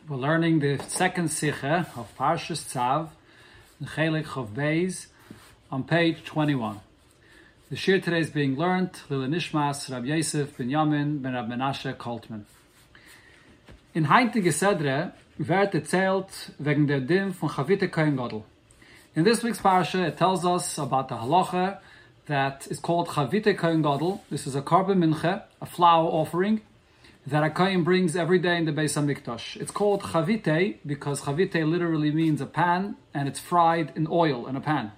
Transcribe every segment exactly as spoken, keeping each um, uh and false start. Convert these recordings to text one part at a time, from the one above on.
We're learning the second Sikha of Parshas Tzav, the Chelik Chav Beis, on page twenty-one. The Shir today is being learned, Lila Nishmas, Rab Yosef ben Yamin ben Rab Menashe Koltman. In heintige Sedre wird erzählt wegen der Dim von Chavite Kohen Gadol. In this week's Parsha, it tells us about the halacha that is called Chavite Kohen Gadol. This is a korban mincha, a flour offering, that a kohen brings every day in the Beis HaMikdash. It's called chavite because chavite literally means a pan, and it's fried in oil in a pan.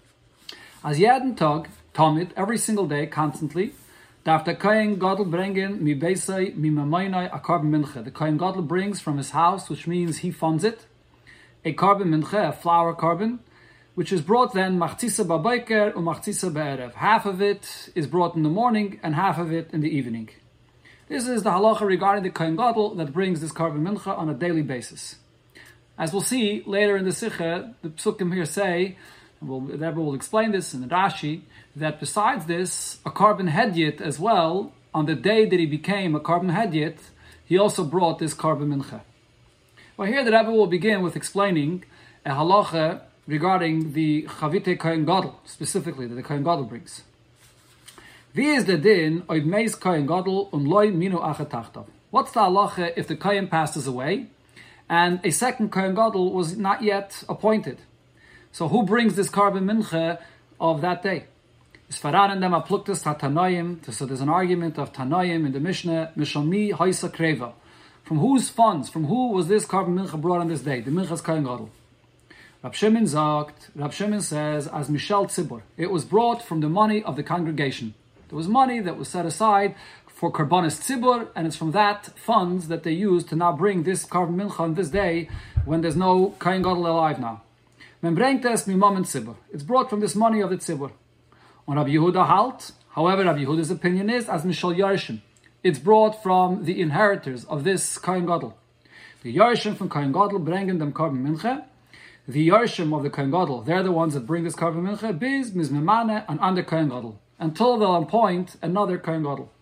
As jeden Tag, Tamid, every single day, constantly, darf der Kohen Gadol bringen mi beisai mi mamainai a korban mincha. The Kohen Gadol brings from his house, which means he funds it, a korban mincha, a flour korban, which is brought then machzisa ba'boker or machzisa ba'erev. Half of it is brought in the morning and half of it in the evening. This is the halacha regarding the Kohen Gadol that brings this korban mincha on a daily basis. As we'll see later in the Sikha, the Psukim here say, and we'll, the Rebbe will explain this in the Rashi, that besides this, a korban hedyet as well, on the day that he became a korban hedyet, he also brought this korban mincha. Well, here the Rebbe will begin with explaining a halacha regarding the Chavite Kohen Gadol, specifically, that the Kohen Gadol brings. Wie is the din oid meis Kohen Gadol und loy minu achatachtav? What's the halacha if the Kohen passes away and a second Kohen Gadol was not yet appointed? So who brings this korban mincha of that day? Isfaran and them apluktas Tanoim. So there's an argument of Tanoim in the Mishnah. Mishalmi haisa kreva. From whose funds? From who was this korban mincha brought on this day? The mincha's Kohen Gadol. Rab Shimon sagt. Rab Shimon says as Mishal Tzibur. It was brought from the money of the congregation. There was money that was set aside for Karbanis Tzibur, and it's from that funds that they used to now bring this korban mincha on this day when there's no Kohen Gadol alive now. Men brengt es mimam Tzibur. It's brought from this money of the Tzibur. On Rabbi Yehuda halt, however, Rabbi Yehuda's opinion is as Mishal Yarishim. It's brought from the inheritors of this Kohen Gadol. The Yarishim from Kohen Gadol bringen them korban mincha. The Yarishim of the Kohen Gadol, they're the ones that bring this korban mincha, biz mizmemane and under Kohen Gadol, until they'll appoint another Kohen Gadol.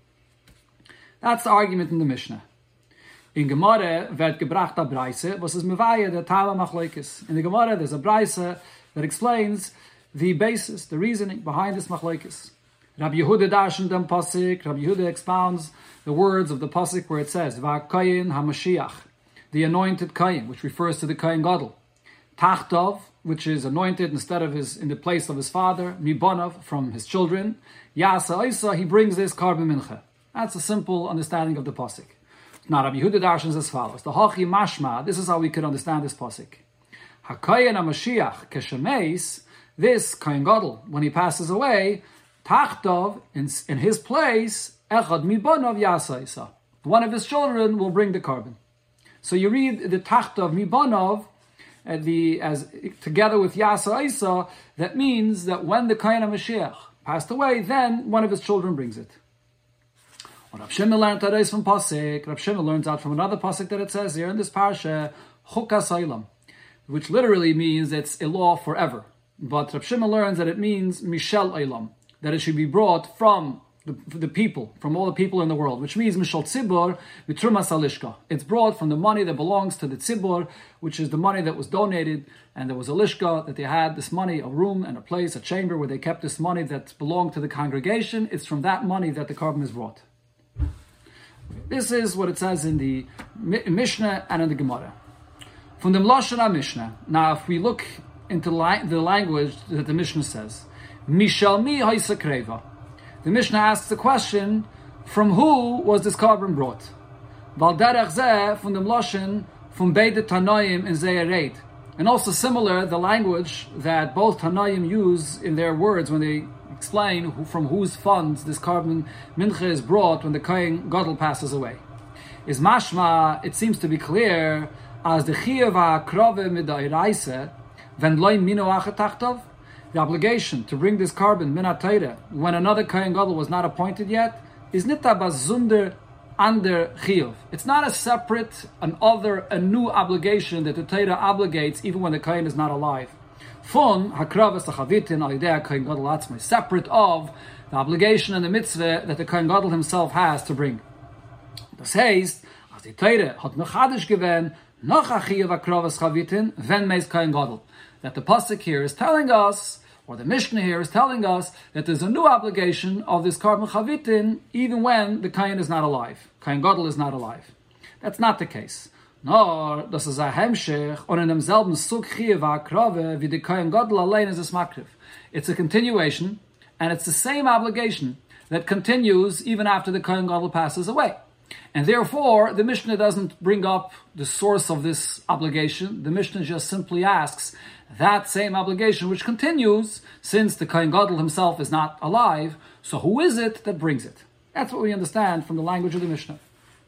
That's the argument in the Mishnah. In Gemara wird gebracht a Breise, was is mevaya the Tala Machlokes. In the Gemara there's a Breise that explains the basis, the reasoning behind this Machlokes. Rabbi Yehuda darshan dem pasuk. Rabbi Yehuda expounds the words of the pasuk where it says Va'koyin HaMashiach, the anointed Kohen, which refers to the Kohen Gadol. Tachtov, which is anointed instead of his, in the place of his father, Mibonov, from his children. Yasa Isa, he brings this korban mincha. That's a simple understanding of the pasuk. Now, Rabbi Yehuda darshans as follows: the Hachi Mashma. This is how we could understand this pasuk. Hakayin HaMashiach keshemeis. This Kohen Gadol, when he passes away, Tachtov, in, in his place, Echad Mibonov Yasa Isa. One of his children will bring the korban. So you read the Tachtov Mibonov. Uh, the, as together with Yasa Isa, that means that when the Kohen HaMashiach passed away, then one of his children brings it. What Rab Shimon learned that is from Pasik. Rab Shimon learns out from another Pasik that it says here in this parsha, Chukas Olam, which literally means it's a law forever. But Rab Shimon learns that it means Mishel Olam, that it should be brought from the, the people, from all the people in the world, which means Mishal Tzibur, Vitrumas Alishka. It's brought from the money that belongs to the Tzibur, which is the money that was donated, and there was a Lishka, that they had this money, a room and a place, a chamber where they kept this money that belonged to the congregation. It's from that money that the korban is brought. This is what it says in the Mishnah and in the Gemara. From the Lashon Mishnah, now if we look into the language that the Mishnah says, Mishal mi haisa kreva. The Mishnah asks the question, from who was this korban brought? Val derech zeh from the Lashon from Beide Tanoim in Zeyared. And also similar, the language that both Tanoim use in their words when they explain who, from whose funds this korban mincha is brought when the Kohen Gadol passes away. Is mashma, it seems to be clear, as the chiyuv ha'krove midairaisa, when loy minu achatachtav, the obligation to bring this korban minat Torah when another Kohen Gadol was not appointed yet is nita bazunder under chiyuv. It's not a separate, an other, a new obligation that the Torah obligates even when the Kohen is not alive. Fun hakravas hachavitin al yidei Kohen Gadol atzmai, separate of the obligation and the mitzvah that the Kohen Gadol himself has to bring. Das heißt, as die Teire hat mechadisch gewähnt, noch a chiyuv akrovas chavitin, wenn meis Kohen Gadol. That the pasuk here is telling us, or the Mishnah here is telling us, that there's a new obligation of this carbon chavitin, even when the Kohen is not alive. Kohen Gadol is not alive. That's not the case. Nor, das ist a hemshech, und in demselben Sug chiyuv akrove, wie the Kohen Gadol allein is a smakriv. It's a continuation, and it's the same obligation that continues even after the Kohen Gadol passes away. And therefore, the Mishnah doesn't bring up the source of this obligation. The Mishnah just simply asks that same obligation which continues since the Kohen Gadol himself is not alive. So who is it that brings it? That's what we understand from the language of the Mishnah.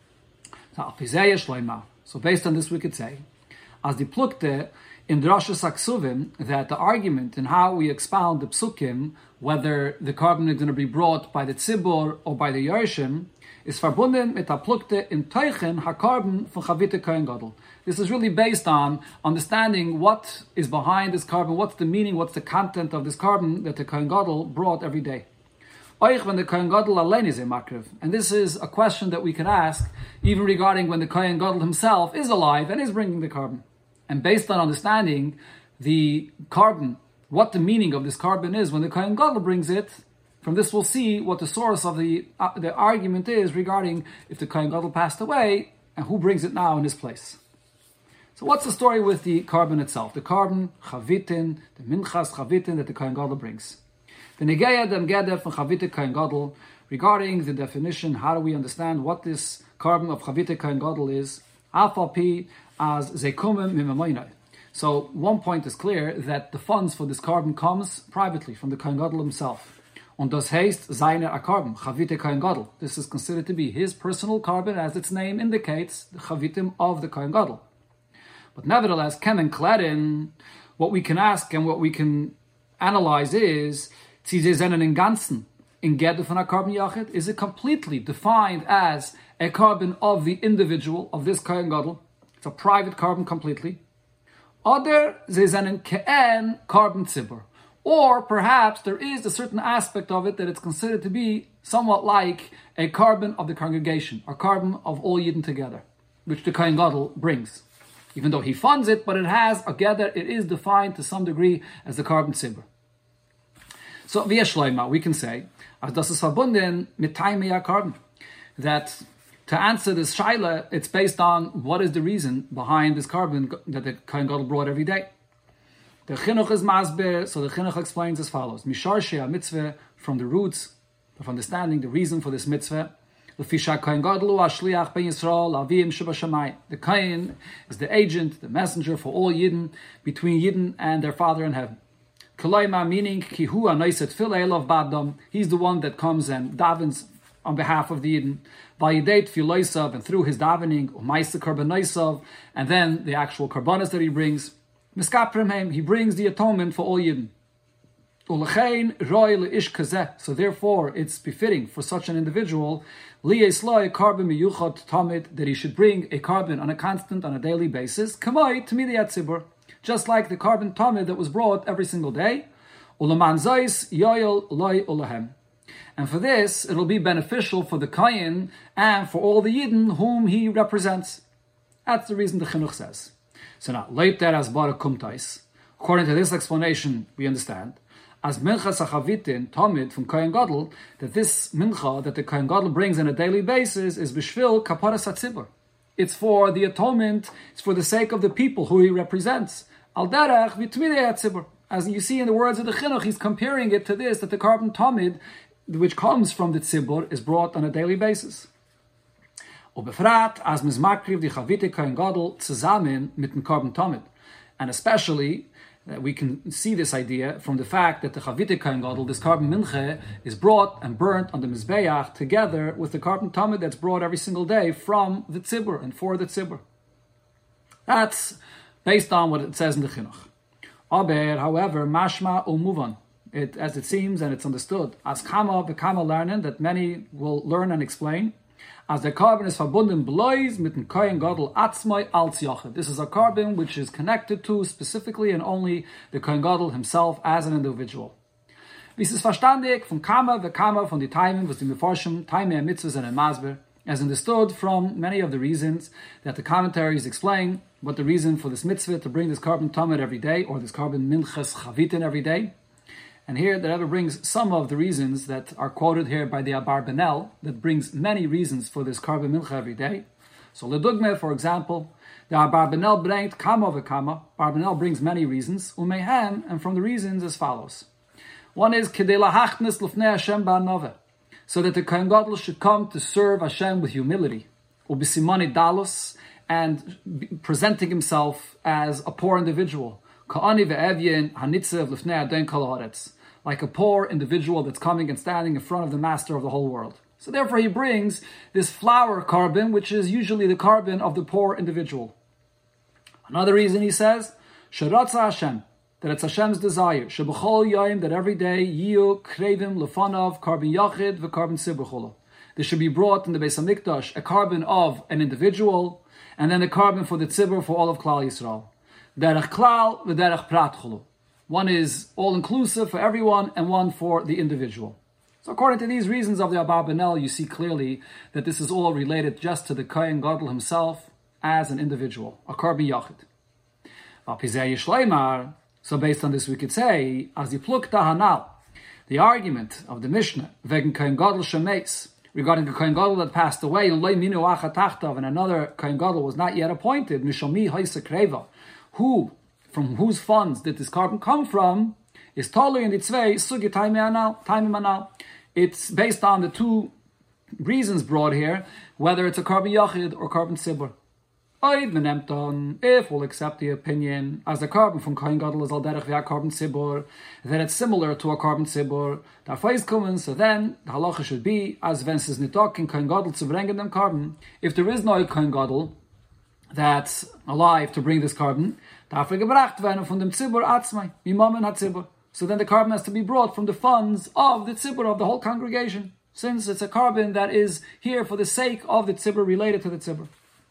So based on this we could say, as the plukte in Drashas Aksuvim, that the argument in how we expound the psukim, whether the carbon is going to be brought by the tzibur or by the yorshim, is verbunden mit der plukte in teichen hakarbon von Chavite Kohen Gadol. This is really based on understanding what is behind this carbon, what's the meaning, what's the content of this carbon that the Kohen Gadol brought every day. Oich when the Kohen Gadol allein is a makriv. And this is a question that we can ask even regarding when the Kohen Gadol himself is alive and is bringing the carbon. And based on understanding the carbon, what the meaning of this carbon is when the Kohen Gadol brings it, from this we'll see what the source of the uh, the argument is regarding if the Kohen Gadol passed away and who brings it now in his place. So what's the story with the carbon itself? The carbon, chavitin, the minchas chavitin that the Kohen Gadol brings. The negeya dem geder from Chavite Kohen Gadol, regarding the definition, how do we understand what this carbon of Chavite Kohen Gadol is? Alpha as zekumim mimamoinai. So one point is clear that the funds for this carbon comes privately from the Kohen Gadol himself. Und das heißt seine a carbon, Chavite Kohen Gadol. This is considered to be his personal carbon, as its name indicates, the Chavitim of the Kohen Gadol. But nevertheless, kemen klerin, what we can ask and what we can analyze is, Sie sind in Ganzen in Geder von a carbon yachid, is it completely defined as a carbon of the individual, of this Kohen Gadol? It's a private carbon completely. Oder sie sind ke'en carbon tzibur. Or perhaps there is a certain aspect of it that it's considered to be somewhat like a carbon of the congregation, a carbon of all Yidden together, which the Kohen Gadol brings. Even though he funds it, but it has a gather, it is defined to some degree as the carbon tzibur. So, via Shloima, we can say, as das ist verbunden mit taimei carbon, that to answer this shaila, it's based on what is the reason behind this carbon that the Kohen Gadol brought every day. The chinuch is masber, so the chinuch explains as follows: Mishar shea mitzvah, from the roots of understanding the reason for this mitzvah. The fisha Kohen Gadol ashliach ben Yisrael avim shebashamai. The Kohen is the agent, the messenger for all Yidden, between Yidden and their Father in heaven. Kalaima, meaning ki hu anoiset filei of badam. He's the one that comes and davens on behalf of the Yidden. Vayideit filoisav, and through his davening umayse karbonoisav, and then the actual karbonos that he brings. Miskaprim, he brings the atonement for all Yidden. Ulechein roi leish kazeh. So therefore, it's befitting for such an individual liyesloi carbon miyuchot tamid, that he should bring a carbon on a constant, on a daily basis. Kamoi tmidiyat tzibur, just like the carbon tamid that was brought every single day. Ulaman zayis yoyel loy ulahem. And for this, it'll be beneficial for the Kohen and for all the Yidden whom he represents. That's the reason the Chinuch says. So now, later as bara kumtais. According to this explanation, we understand as mincha sachavitin tamid from Kohen Gadol, that this mincha that the Kohen Gadol brings on a daily basis is bishvil kaparas hatzibur. It's for the atonement. It's for the sake of the people who he represents. Al derech v'tmidei hatzibur. As you see in the words of the Chinuch, he's comparing it to this, that the carbon tamid, which comes from the tzibur, is brought on a daily basis. Ubefrat as mizmakriv di Chavite Kohen Gadol zusammen mit dem carbon tamid, and especially uh, we can see this idea from the fact that the Chavite Kohen Gadol, this carbon minche, is brought and burnt on the mizbeach together with the carbon tamid that's brought every single day from the tzibur and for the tzibur. That's based on what it says in the Chinuch. Aber, however, mashma umuvan. It, as it seems and it's understood, as kama v'kama learning, that many will learn and explain, as the carbon is verbunden blois mit dem Kohen Gadol atzmai als yachid. This is a carbon which is connected to specifically and only the Kohen Gadol himself as an individual. This is verstandig von kama v'kama von die Taimen, was die Meforschem, Taimei mitzvahs and masber. as understood from many of the reasons that the commentaries explain what the reason for this mitzvah to bring this carbon tamid every day, or this carbon minchas chavitin every day. And here the Rebbe brings some of the reasons that are quoted here by the Abarbanel, that brings many reasons for this carbon mincha every day. So Ledugme, for example, the Abarbanel bringt kama v'kama. Abarbanel brings many reasons, umehem, and from the reasons as follows. One is kedei lahachnes lufnei Hashem ba'anove, so that the Kohen Gadol should come to serve Hashem with humility, ubisimani dalus, and presenting himself as a poor individual, ka'ani ve'evyin hanitzev lufnei adon kol haaretz, like a poor individual that's coming and standing in front of the master of the whole world. So therefore he brings this flour carbon, which is usually the carbon of the poor individual. Another reason he says, Sharatza Hashem, that it's Hashem's desire, Shebechol Yayim, that every day, Yiyu Krevim Lefanov, carbon Yachid, v'carbon Sibur. There should be brought in the Beis HaMikdash a carbon of an individual, and then a carbon for the Tzibur for all of Klal Yisrael. Derech Klal, v'derech Prat Chulu. One is all-inclusive for everyone, and one for the individual. So according to these reasons of the Abarbanel, you see clearly that this is all related just to the Kohen Gadol himself as an individual, a carbon Yachid. So based on this we could say, as Yipluk Tahanal, the argument of the Mishnah, Vegen Kohen Gadol Shemeis, regarding the Kohen Gadol that passed away, and another Kohen Gadol was not yet appointed, Mishomi Haisa Kreva, who, from whose funds did this carbon come from, is Tolu in the Tzvei, Sugi Taimim Anal. It's based on the two reasons brought here, whether it's a carbon Yachid or carbon Sibur. If we'll accept the opinion as the carbon from Kohen Gadol is al derech via carbon Sibur, then it's similar to a carbon Sibur. So then the halacha should be as when says nitok in Kohen Gadol to bring them carbon. If there is no Kohen Gadol that's alive to bring this carbon, so then the carbon has to be brought from the funds of the tzibur, of the whole congregation, since it's a carbon that is here for the sake of the tzibur, related to the tzibur.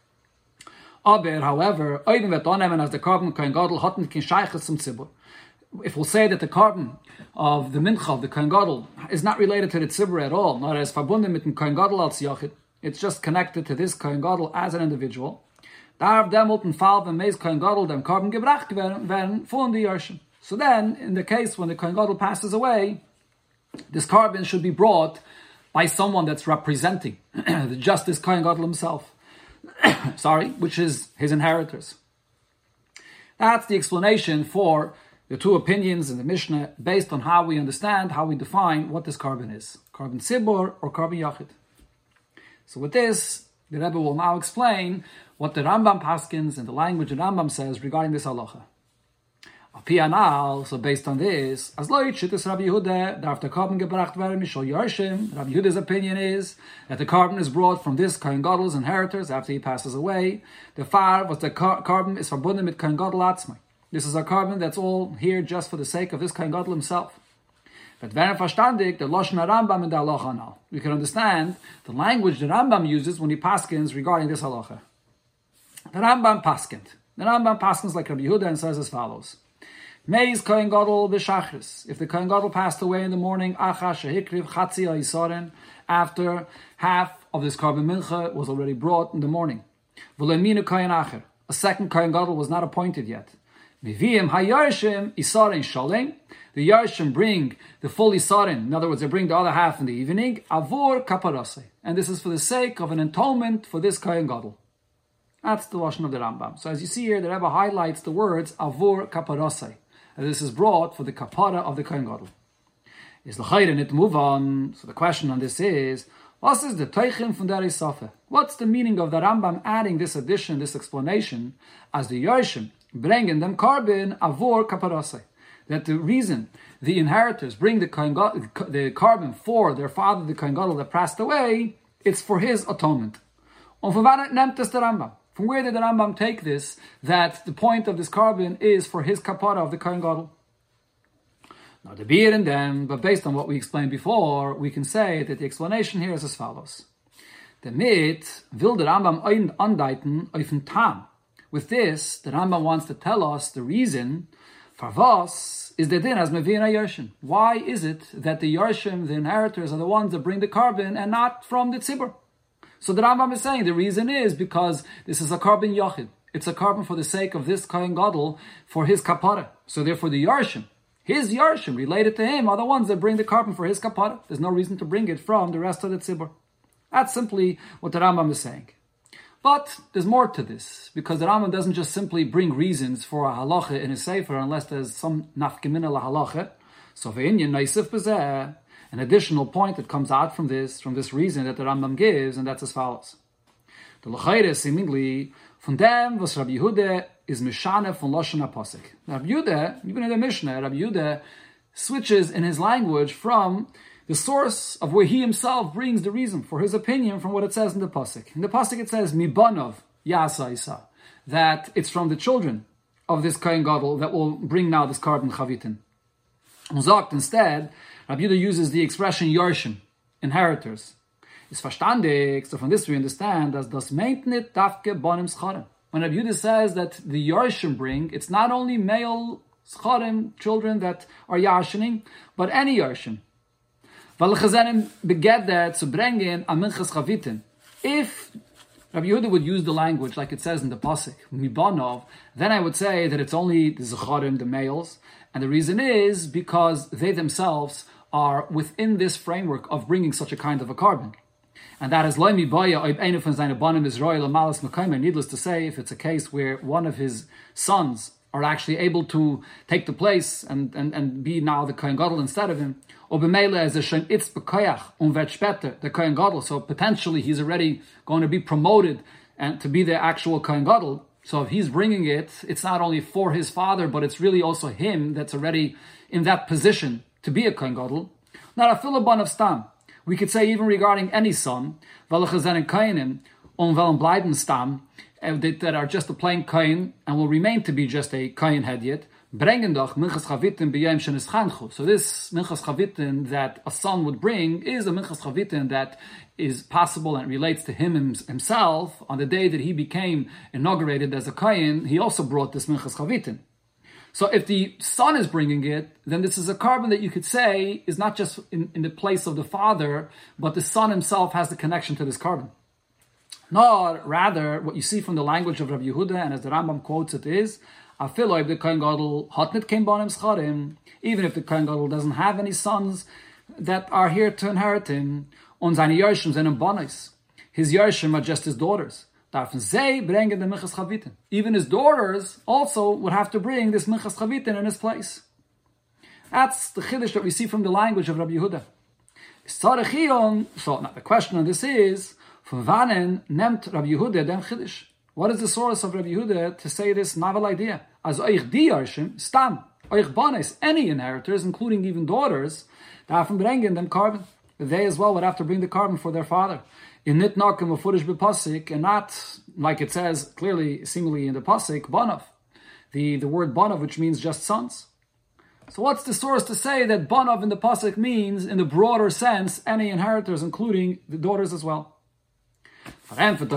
However, as the carbon Kohen Gadol hatten kein shaychus zum tzibur, if we'll say that the carbon of the mincha of the Kohen Gadol is not related to the tzibur at all, not as verbunden mit dem Kohen Gadol als yachid, it's just connected to this Kohen Gadol as an individual. Darf demolten Fall wenn meis Kohen Gadol dem carbon gebracht werden werden von the Yarshim. So then, in the case when the Kohen Gadol passes away, this carbon should be brought by someone that's representing the justice Kohen Gadol himself. Sorry, which is his inheritors. That's the explanation for the two opinions in the Mishnah based on how we understand, how we define what this carbon is. Carbon Sibur or carbon Yachid. So with this, the Rebbe will now explain what the Rambam paskins and the language the Rambam says regarding this halacha. So based on this, as Loit Shittis Rabbi Yehuda, darf der carbon gebracht werden mishal Yarshim. Rabbi Yehuda's opinion is that the carbon is brought from this Kohen Gadol's inheritors after he passes away. The far was the car- carbon is verbunden mit Kohen Gadol atzmai. This is a carbon that's all here just for the sake of this Kohen Gadol himself. But when verstandig, the Lashon Rambam and the halacha now, we can understand the language the Rambam uses when he paskins regarding this halacha. The Rambam paskins. The Rambam paskins like Rabbi Yehuda and says as follows. Meis Kohen Gadol b'shachris. If the Kohen Gadol passed away in the morning, acha shehikriv chatzi ha'isaren, after half of this carbon mincha was already brought in the morning. V'leminu Kohen acher. A second Kohen Gadol was not appointed yet. Mivim ha'yarshim isaren shalem. The Yarshim bring the full Isarin, in other words, they bring the other half in the evening, avor kaparase. And this is for the sake of an atonement for this Kohen Gadol. That's the Lashon of the Rambam. So as you see here, the Rebbe highlights the words avor kaparase. And this is brought for the kapara of the Kohen Gadol. Is l'chayre nit move on. So the question on this is, what is the teichim from der Isafe? What's the meaning of the Rambam adding this addition, this explanation, as the Yarshim bringing them carbon avor kaparase? That the reason the inheritors bring the Kohen Gadol, the carbon for their father, the Kohen Gadol that passed away, it's for his atonement. Und von wann nimmt es der Rambam? From where did the Rambam take this, that the point of this carbon is for his kapara of the Kohen Gadol? Now the beer in them, but based on what we explained before, we can say that the explanation here is as follows. Damit will the Rambam andeuten auf den Tam. With this, the Rambam wants to tell us the reason for was is the din as mevina Yarshim. Why is it that the Yarshim, the inheritors, are the ones that bring the carbon and not from the tzibur? So the Rambam is saying the reason is because this is a carbon yachid. It's a carbon for the sake of this Kohen Gadol for his kapara. So therefore the Yarshim, his Yarshim related to him are the ones that bring the carbon for his kapara. There's no reason to bring it from the rest of the tzibur. That's simply what the Rambam is saying. But there's more to this, because the Rambam doesn't just simply bring reasons for a halacha in his sefer unless there's some nafkemina la halacha. So ve'inyan naisif b'zeh, an additional point that comes out from this, from this reason that the Rambam gives, and that's as follows. The l'chayre seemingly von dem was Rabbi Yehuda is mishane von lashon haposik. Rabbi Yehuda, even in the Mishnah, Rabbi Yehuda switches in his language from the source of where he himself brings the reason for his opinion from what it says in the pasuk. In the pasuk it says mibanov yasa isa, that it's from the children of this Kohen Gadol that will bring now this carbon chavitin. Sagt instead, Rabbi Yehuda uses the expression Yarshim, inheritors. It's verstandig, so from this we understand as das meint nit dafke bonim scharim. When Rabbi Yehuda says that the Yarshim bring, it's not only male scharim, children that are Yarshining, but any Yarshim. Weil Chazanim beget that to bring in a minchas chavitin. If Rabbi Yehuda would use the language like it says in the pasuk, mibanov, then I would say that it's only the zecharim, the males, and the reason is because they themselves are within this framework of bringing such a kind of a carbon. And that is loy mibaya oib einu von seine banim is royal malas mekaymer. Needless to say, if it's a case where one of his sons are actually able to take the place and, and, and be now the Kohen Gadol instead of him, or b'meile as a shen itz b'koyach und vet später the Kohen Gadol, so potentially he's already going to be promoted and to be the actual Kohen Gadol. So if he's bringing it, it's not only for his father, but it's really also him that's already in that position to be a Kohen Gadol. Not a filaban of stam. We could say even regarding any son, welche seinen Kohenim und wollen bleiben stam, that are just a plain Kohen and will remain to be just a Kohen Hedyet, bringen doch minchas chavitin b'yom shenis chanchu. So this minchas chavitin that a son would bring is a minchas chavitin that is possible and relates to him himself. On the day that he became inaugurated as a Kohen, he also brought this minchas chavitin. So if the son is bringing it, then this is a carbon that you could say is not just in, in the place of the father, but the son himself has the connection to this carbon. Nor, rather, what you see from the language of Rabbi Yehuda, and as the Rambam quotes it is, even if the Kohen Gadol doesn't have any sons that are here to inherit him, und seine Yarshim seinen Bonis, his Yarshim are just his daughters. Even his daughters also would have to bring this minchas chavitin in his place. That's the chiddush that we see from the language of Rabbi Yehuda. So now the question on this is, from wanen nemt Rabbi Yehuda dem chiddush? What is the source of Rabbi Yehuda to say this novel idea? As oich di yarshim stam oich bonis, any inheritors, including even daughters, darfen bringen them carbon. They as well would have to bring the carbon for their father. In nit nakim ufurish b'pasik, and not like it says clearly, seemingly in the pasik, banov, the the word banov, which means just sons. So what's the source to say that banov in the pasik means, in the broader sense, any inheritors, including the daughters as well? So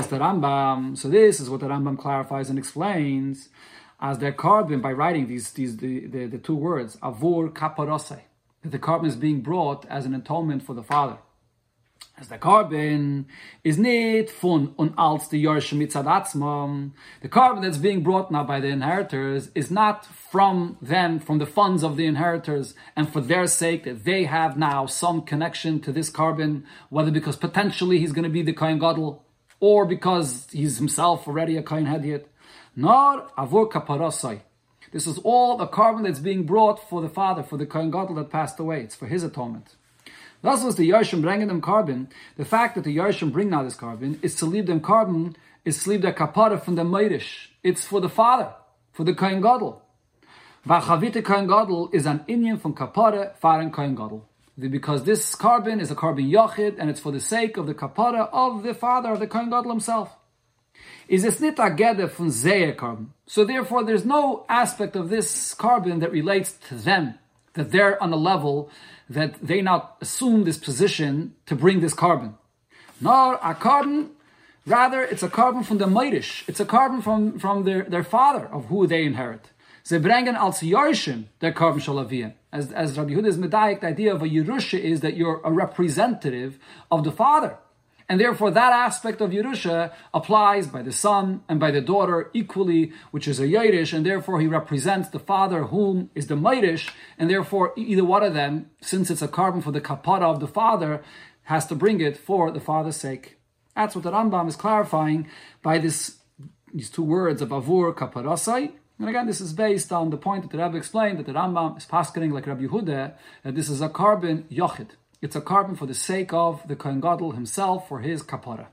this is what the Rambam clarifies and explains as their carbon by writing these these the, the, the two words avur kaparose, that the carbon is being brought as an atonement for the father. As the carbon is nicht von und als the Yarshim mitzad atzmam, the carbon that's being brought now by the inheritors is not from them, from the funds of the inheritors, and for their sake that they have now some connection to this carbon, whether because potentially he's going to be the Kohen Gadol, or because he's himself already a Kohen Hedyet. Nor avur kaparasai. This is all the carbon that's being brought for the father, for the Kohen Gadol that passed away. It's for his atonement. Thus was the Yarshim bringing them carbon. The fact that the Yarshim bring now this carbon is to leave them carbon, is to leave their kapara from the Meirish. It's for the father, for the Kohen Gadol. V'chavite Kohen Gadol is an inyan from kapara faran Kohen Gadol. Because this carbon is a carbon yachid, and it's for the sake of the kapara of the father of the Kohen Gadol himself. Is es nit agede from zeyer carbon. So therefore there's no aspect of this carbon that relates to them, that they're on a level that they not assume this position to bring this carbon. Nor a carbon, rather it's a carbon from the Meirish. It's a carbon from, from their, their father, of who they inherit. Ze bringen als Yarshim their carbon shalaviyah. As, as Rabbi Yehuda's medayik, the idea of a Yerusha is that you're a representative of the father. And therefore, that aspect of Yerusha applies by the son and by the daughter equally, which is a Yerush, and therefore he represents the father, whom is the Meirish, and therefore either one of them, since it's a carbon for the kapara of the father, has to bring it for the father's sake. That's what the Rambam is clarifying by this these two words of avur kaparasai. And again, this is based on the point that the Rebbe explained that the Rambam is paskening like Rabbi Yehuda, that this is a carbon yochid. It's a carbon for the sake of the Kohen Gadol himself, for his kapara.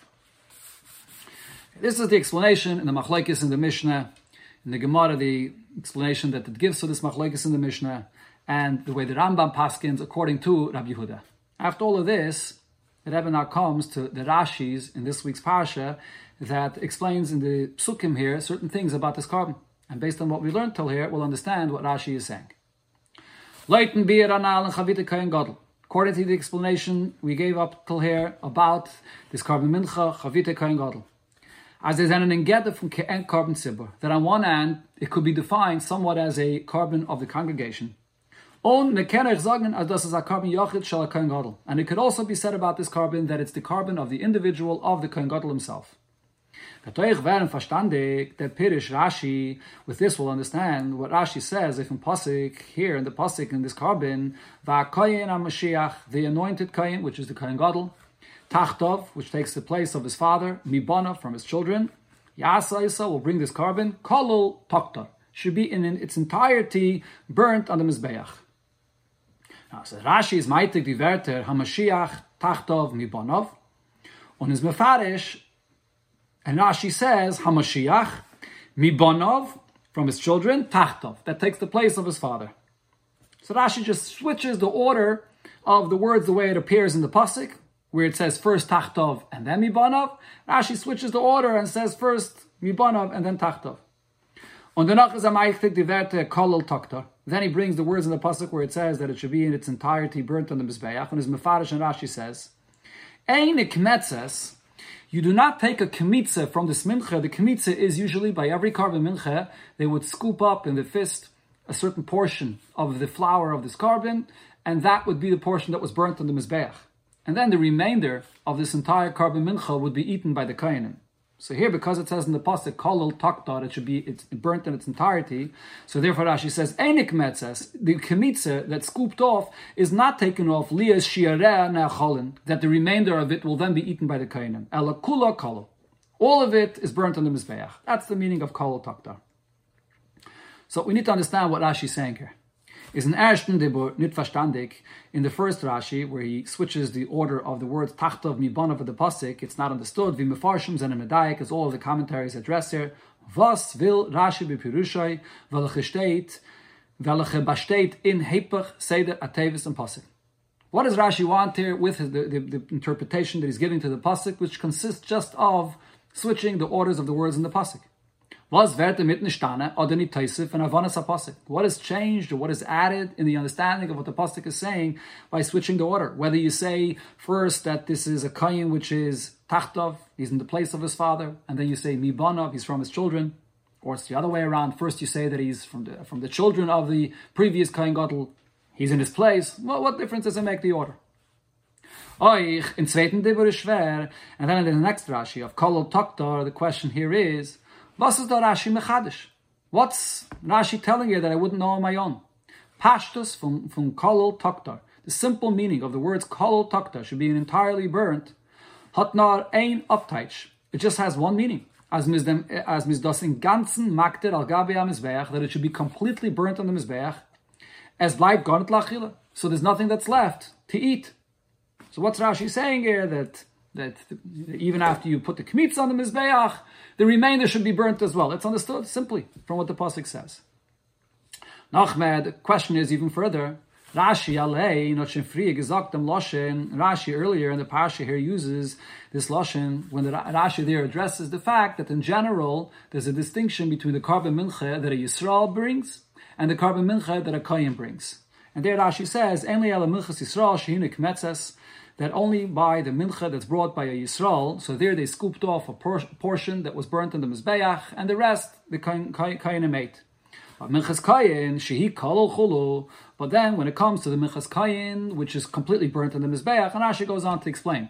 This is the explanation in the Machlokes in the Mishnah, in the Gemara, the explanation that it gives to this Machlokes in the Mishnah, and the way the Rambam paskins according to Rabbi Yehuda. After all of this, the Rebbe now comes to the Rashis in this week's parsha that explains in the Psukim here certain things about this carbon. And based on what we learned till here, we'll understand what Rashi is saying. Leiten bir anal and chavite Kohen Gadol. According to the explanation we gave up till here about this carbon mincha, chavite Kohen Gadol. As there's an engedder from ke'en carbon tzibur, that on one hand, it could be defined somewhat as a carbon of the congregation. On mekenech zagen as das is a carbon yochid shel Kohen Gadol. And it could also be said about this carbon that it's the carbon of the individual of the Kohen Gadol himself. Katoich werden verstandig, der Pirish Rashi, with this we'll understand what Rashi says, if in Pasik, here in the Pasik, in this carbon, va Kohen HaMashiach, the anointed Kohen, which is the Kohen Gadol, Tachtov, which takes the place of his father, Mibana, from his children, Yasa Yisa will bring this carbon, Kolol Tokta, should be in its entirety burnt on the Mizbeach. Now, so Rashi is meitig die Wörter, HaMashiach, Tachtov, Mibanov, und is mefarish. And Rashi says, HaMashiach, Mibonov, from his children, Tachtov, that takes the place of his father. So Rashi just switches the order of the words the way it appears in the Pasuk, where it says first Tachtov and then Mibonov. Rashi switches the order and says first Mibonov and then Tachtov. Und danach is Amaychtik die Werte Kolol Toktor. Then he brings the words in the Pasuk where it says that it should be in its entirety burnt on the Mizbeach. And his Mefarish and Rashi says, Ein ikmetzes, you do not take a kemitza from this mincha. The kemitza is usually by every carbon mincha, they would scoop up in the fist a certain portion of the flour of this carbon, and that would be the portion that was burnt on the mizbeach. And then the remainder of this entire carbon mincha would be eaten by the kohanim. So here, because it says in the pasuk kolol taktar, it should be it's burnt in its entirety. So therefore, Rashi says enik metzes, the kemitza that scooped off is not taken off lias shiareh ne'acholin, that the remainder of it will then be eaten by the kohanim. Ela kula kolol, all of it is burnt on the mizbeach. That's the meaning of kolol taktar. So we need to understand what Rashi is saying here. Is an ersten dibur nit verstandig in the first Rashi, where he switches the order of the words tachtov mibanav of the pasuk. It's not understood. V'mefarshim and medayik, as all of the commentaries address here. Was will Rashi b'pirushai welche steht welche besteht in hepach seder atevis and pasuk? What does Rashi want here with his, the, the, the interpretation that he's giving to the pasuk, which consists just of switching the orders of the words in the pasuk? What has changed or what is added in the understanding of what the pasuk is saying by switching the order? Whether you say first that this is a kohen which is tachtov, he's in the place of his father, and then you say mibanov, he's from his children, or it's the other way around. First you say that he's from the from the children of the previous kohen gadol, he's in his place. Well, what difference does it make the order? Oich in zweiten Dibur is schwer, and then in the next Rashi of kolol taktar, the question here is, was is the Rashi mechadish? What's Rashi telling you that I wouldn't know on my own? Pashtus from, from kolol taktar. The simple meaning of the words kolol taktar should be entirely burnt. Hatnar ein uptaich. It just has one meaning. As mis dem, as mis das in ganzen makter al gabe am mizbeach, that it should be completely burnt on the mizbeach. As bleibt gar nicht lachila. So there's nothing that's left to eat. So what's Rashi saying here? That that even after you put the kmitz on the mizbeach, the remainder should be burnt as well. It's understood simply from what the pasuk says. Nachmed, the question is even further. Rashi alei not shemfri gesagt dem loshen. Rashi earlier in the parsha here uses this loshen when the Rashi there addresses the fact that in general there's a distinction between the carbon mincha that a Yisrael brings and the carbon mincha that a kohen brings. And there Rashi says, "Enli ala minchas Yisrael shehinik metzes." That only by the mincha that's brought by a Yisrael, so there they scooped off a por- portion that was burnt in the Mizbeach, and the rest the Kohanim ate. But minchas Kayin, shehi kolol chulu. But then when it comes to the minchas Kayin, which is completely burnt in the Mizbeach, and Rashi goes on to explain.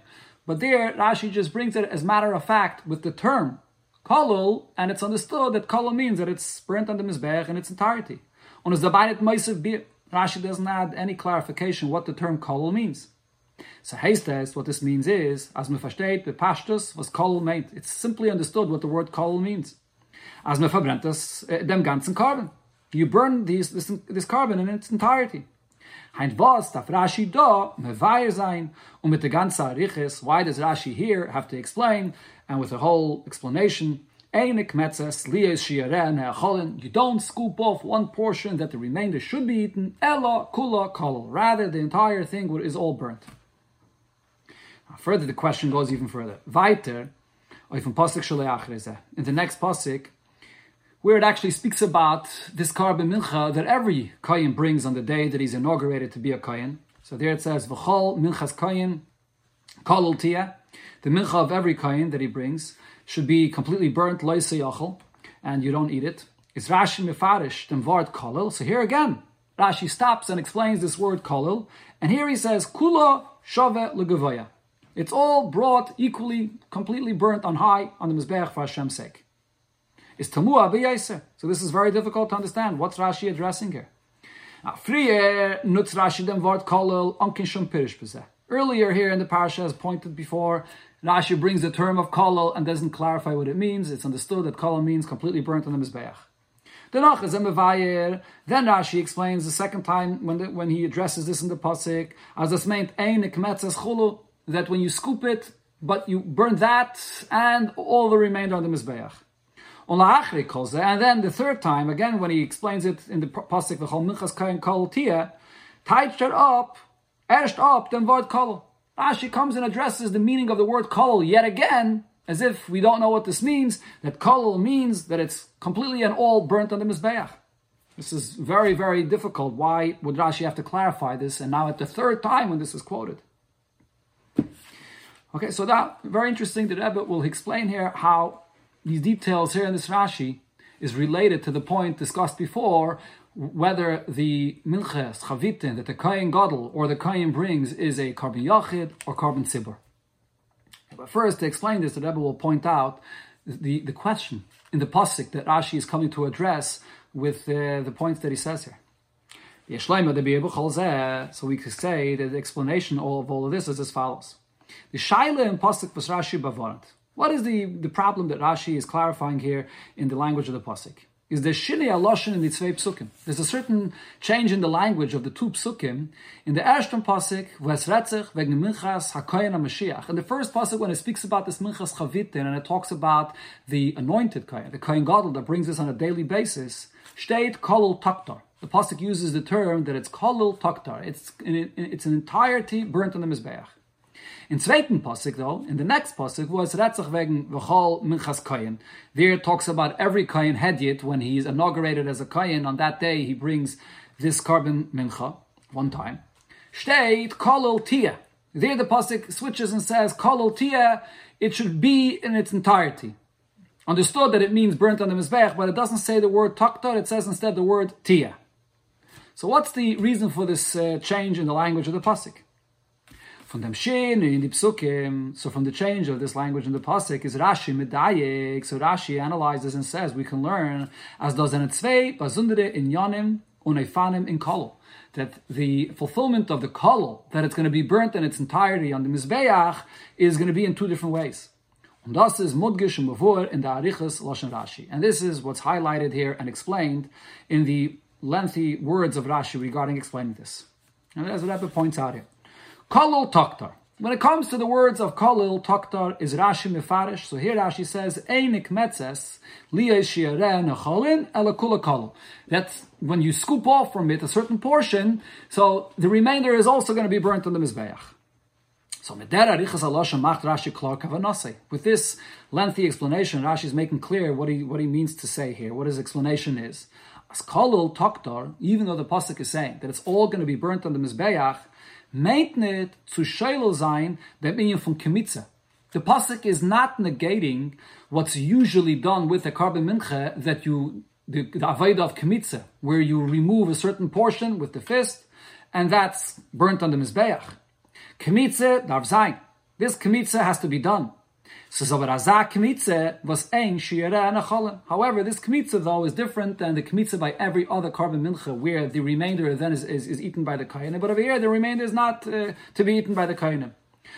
But there, Rashi just brings it as matter of fact with the term kolol, and it's understood that kolol means that it's burnt on the Mizbeach in its entirety. Und es dabei nicht meisav bir. Rashi doesn't add any clarification what the term kolol means. So heißt es, what this means is, as me versteht, bepashtus, was kolol meint. It's simply understood what the word kolol means. As me verbrennt das, uh, dem ganzen carbon. You burn these, this, this carbon in its entirety. Heint was darf Rashi da mevayer sein, und mit der ganzen Ariches, why does Rashi here have to explain, and with the whole explanation, you don't scoop off one portion that the remainder should be eaten, ella kula kolol. Rather, the entire thing is all burnt. Now, further, the question goes even further. Weiter, in the next pasuk, where it actually speaks about this carbon mincha that every kohen brings on the day that he's inaugurated to be a kohen. So there it says, v'chol minchas kohen kolol tia. The mincha of every kohen that he brings should be completely burnt, loise yachol, and you don't eat it. It's Rashi mefarish dem word kolol. So here again, Rashi stops and explains this word kolol, and here he says, kula shove legavoya. It's all brought equally, completely burnt on high on the Mizbeach for Hashem's sake. It's Tamua b'yaiser. So this is very difficult to understand. What's Rashi addressing here? Frier nutz Rashi dem word kolol onkin shum pirish b'zeh. Earlier here in the parasha, as pointed before, Rashi brings the term of kolol and doesn't clarify what it means. It's understood that kolol means completely burnt on the Mizbeach. Then Rashi explains the second time when the, when he addresses this in the pasuk, as this meant ein kmetzes chulu, that when you scoop it, but you burn that and all the remainder on the Mizbeach. And then the third time, again, when he explains it in the pasuk, v'chol minchas kohen kolol tia, tied it up, erst up, then word kolol. Rashi comes and addresses the meaning of the word kolol yet again, as if we don't know what this means, that kolol means that it's completely and all burnt on the Mizbeach. This is very, very difficult. Why would Rashi have to clarify this? And now at the third time when this is quoted. Okay, so that, very interesting, the Rebbe will explain here how these details here in this Rashi is related to the point discussed before, whether the minches, chavitin, that the kohen gadol or the kohen brings is a carbon yachid or carbon tzibur. But first, to explain this, the Rebbe will point out the, the question in the pasuk that Rashi is coming to address with uh, the points that he says here. So we could say that the explanation of all of this is as follows. The shaila in pasuk was Rashi bavarant. What is the, the problem that Rashi is clarifying here in the language of the pasuk? Is the shinei aloshin in the tzvei psukim. There's a certain change in the language of the two psukim. In the ersten pasuk, v'esretzich v'egn minchas hakoyen HaMashiach. In the first pasuk, when it speaks about this minchas chavitin, and it talks about the anointed kohen, the kohen gadol that brings this on a daily basis, state kolol taktar. The pasuk uses the term that it's kolol taktar. It's in, it's an entirety burnt on the mizbeach. In zweiten pasuk, though, in the next pasuk, was retzach wegen v'chol minchas kohen. There it talks about every kohen hedyot when he's inaugurated as a kohen. On that day, he brings this carbon mincha one time. Shteit kolol tia. There the pasuk switches and says kolol tia. It should be in its entirety. Understood that it means burnt on the mizbeach, but it doesn't say the word taktar. It says instead the word tia. So what's the reason for this uh, change in the language of the pasuk? From dem Shin in the Psukim, so from the change of this language in the pasuk is Rashi medayek. So Rashi analyzes and says we can learn as does in tzvei bazundere in yanim unefanim in kolol, that the fulfillment of the kolol, that it's going to be burnt in its entirety on the mizbeach, is going to be in two different ways. And das is mudgish and mavur in the arichas lashon Rashi, and this is what's highlighted here and explained in the lengthy words of Rashi regarding explaining this. And as the Rebbe points out here. Kolol taktar. When it comes to the words of kolol taktar, is Rashi mefarish. So here Rashi says, Einik metzes liyei shiareh necholin ela kula kolol. That when you scoop off from it a certain portion, so the remainder is also going to be burnt on the mizbeach. So with this lengthy explanation, Rashi is making clear what he what he means to say here, what his explanation is. As kolol taktar, even though the pasuk is saying that it's all going to be burnt on the mizbeach, meint nicht zu sheilo sein, that meaning from kemitza. The pasuk is not negating what's usually done with the carbon mincha, that you, the, the avodah of kemitza, where you remove a certain portion with the fist, and that's burnt on the mizbeach. Kemitza darf sein. This kmitza has to be done. So, so Razak kmitza was ein shira and a. However, this kmitza though is different than the kmitza by every other carbon mincha, where the remainder then is, is, is eaten by the kohenim. But over here, the remainder is not uh, to be eaten by the kohenim.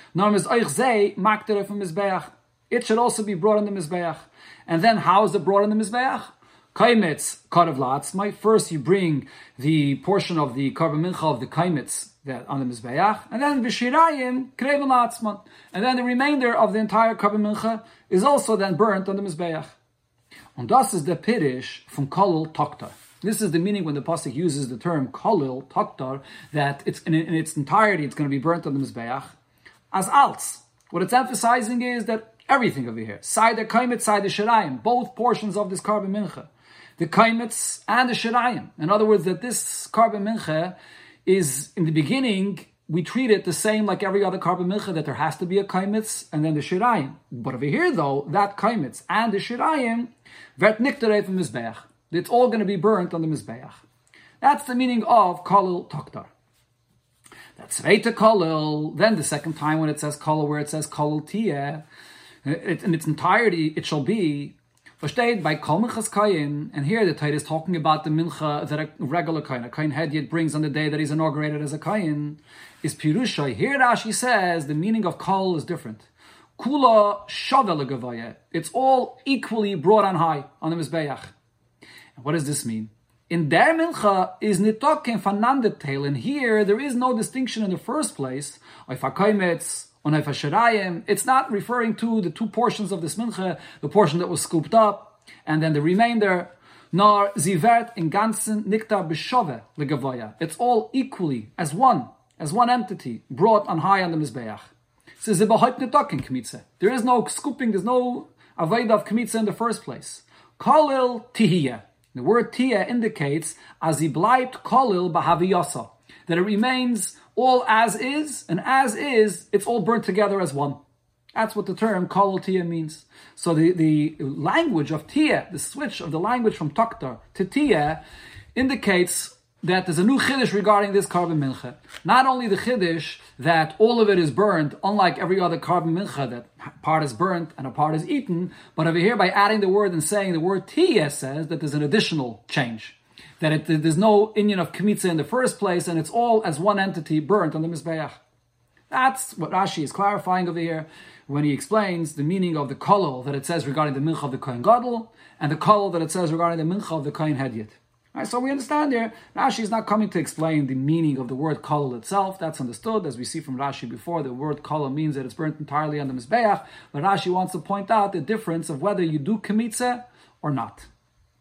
It should also be brought on the mizbeach. And then how is it brought on the mizbeach? Kaimitz, cut of latzmai. First, you bring the portion of the carbon mincha of the kaimitz that on the mizbeach, and then v'shirayim kreven latzman, and then the remainder of the entire carbon mincha is also then burnt on the mizbeach. And das is the pirish from kolel toktar. This is the meaning when the pasuk uses the term kolel toktar, that it's in, in its entirety it's going to be burnt on the mizbeach as alts. What it's emphasizing is that everything over here, side the kaimitz, side the shirayim, both portions of this carbon mincha, the kaimitz and the shirayim. In other words, that this carbon mincha is, in the beginning, we treat it the same like every other carbon mincha, that there has to be a kaimitz and then the shirayim. But over here, though, that kaimitz and the shirayim, vert niktarei from mizbeach. It's all going to be burnt on the mizbeach. That's the meaning of kolel toktar. That's zweite kolel. Then the second time when it says kolel, where it says kolel tiyeh, it, in its entirety, it shall be versteht by kol minchas kayin, and here the Torah is talking about the mincha that a regular kayin, a kayin hedyet brings on the day that he's inaugurated as a kayin, is pirusha. Here Rashi says the meaning of kol is different. Kula shava legavaya. It's all equally brought on high on the mizbeach. And what does this mean? In der mincha is nitoken fanandetel, and here there is no distinction in the first place. It's not referring to the two portions of this mincha, the portion that was scooped up, and then the remainder. Nor zivert in ganzen niktar b'shove legavoya. It's all equally, as one, as one entity, brought on high on the mizbeach. There is no scooping, there's no avodah of kmitza in the first place. Kolil tihiyah. The word tiyah indicates as he bleibt kolil b'haviyasa, that it remains all as is, and as is, it's all burnt together as one. That's what the term kolil tiyah means. So the, the language of tiyah, the switch of the language from toktar to tiyah, indicates that there's a new chiddush regarding this carbon mincha. Not only the chiddush that all of it is burnt, unlike every other carbon mincha, that part is burnt and a part is eaten, but over here by adding the word and saying the word tiyah says that there's an additional change. That it, there's no inyan of kmitza in the first place, and it's all as one entity burnt on the mizbeach. That's what Rashi is clarifying over here when he explains the meaning of the kolol that it says regarding the mincha of the kohen gadol, and the kolol that it says regarding the mincha of the kohen hedyet. Right, so we understand here, Rashi is not coming to explain the meaning of the word kolol itself. That's understood, as we see from Rashi before. The word kolol means that it's burnt entirely on the mizbeach, but Rashi wants to point out the difference of whether you do kmitza or not.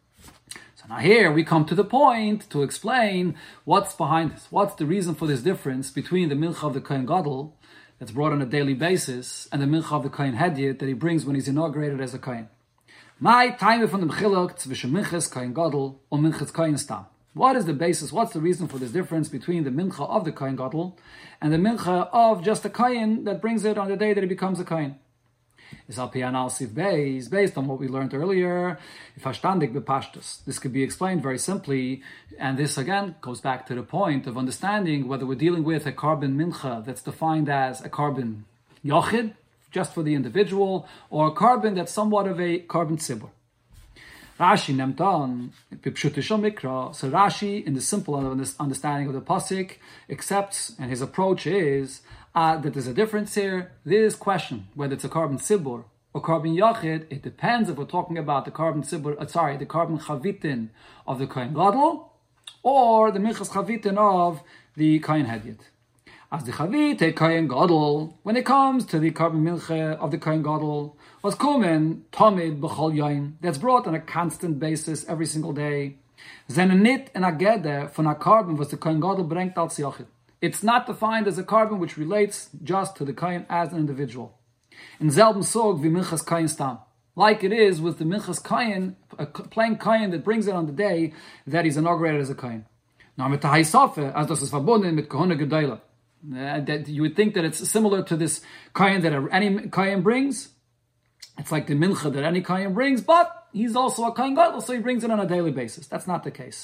Now here we come to the point to explain what's behind this. What's the reason for this difference between the mincha of the kohen gadol that's brought on a daily basis and the mincha of the kohen hedyet that he brings when he's inaugurated as a kohen? My time from the mechiluk zwischen minchas kohen gadol or minchas kohen stam. What is the basis? What's the reason for this difference between the mincha of the kohen gadol and the mincha of just a kohen that brings it on the day that he becomes a kohen? Is al pianal sif beis, based on what we learned earlier. If hashtandik bepashtus, this could be explained very simply, and this again goes back to the point of understanding whether we're dealing with a carbon mincha that's defined as a carbon yochid, just for the individual, or a carbon that's somewhat of a carbon tzibur. Rashi nemt on b'pshutishal mikra. So Rashi, in the simple understanding of the pasuk, accepts, and his approach is Uh, that there's a difference here. This question, whether it's a carbon sibur or carbon yachid, it depends if we're talking about the carbon sibur, uh, sorry, the carbon chavitin of the kohen gadol, or the minchas chavitin of the kohen hedyet. As the chavit kohen gadol, when it comes to the carbon mincha of the kohen gadol, was kumen tamid b'chol yain, that's brought on a constant basis every single day. Zenenit and agede von a carbon was the kohen gadol brengt als yachid. It's not defined as a carbon which relates just to the kohen as an individual. In selben sog wie minchas kohen stam, like it is with the minchas kohen, a plain kohen that brings it on the day that he's inaugurated as a kohen. Now mit haisafe, as das is verbunden mit kohuna gedola, that you would think that it's similar to this kohen that any kohen brings. It's like the mincha that any kohen brings, but he's also a kohen gadol, so he brings it on a daily basis. That's not the case.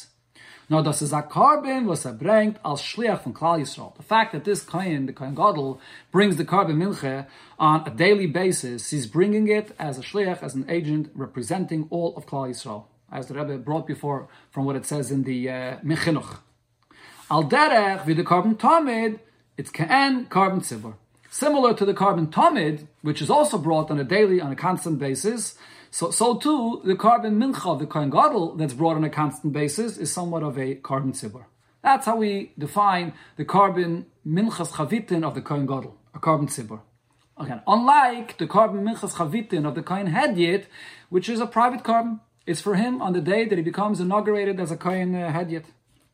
No, das is a carbon was er bringt als Shliach von Klal Yisrael. The fact that this Kohen, the Kohen Gadol, brings the carbon mincha on a daily basis, he's bringing it as a Shliach, as an agent representing all of Klal Yisrael, as the Rebbe brought before from what it says in the uh, Mechinuch. Al derech with the carbon tamid, it's Ka'en carbon tzibur. Similar to the carbon tamid, which is also brought on a daily, on a constant basis, so so too, the carbon mincha of the Kohen Gadol that's brought on a constant basis is somewhat of a carbon tzibur. That's how we define the carbon minchas chavitin of the Kohen Gadol, a carbon tzibur. Again, unlike the carbon minchas chavitin of the Kohen Hedyet, which is a private carbon, it's for him on the day that he becomes inaugurated as a Kohen uh, Hedyet.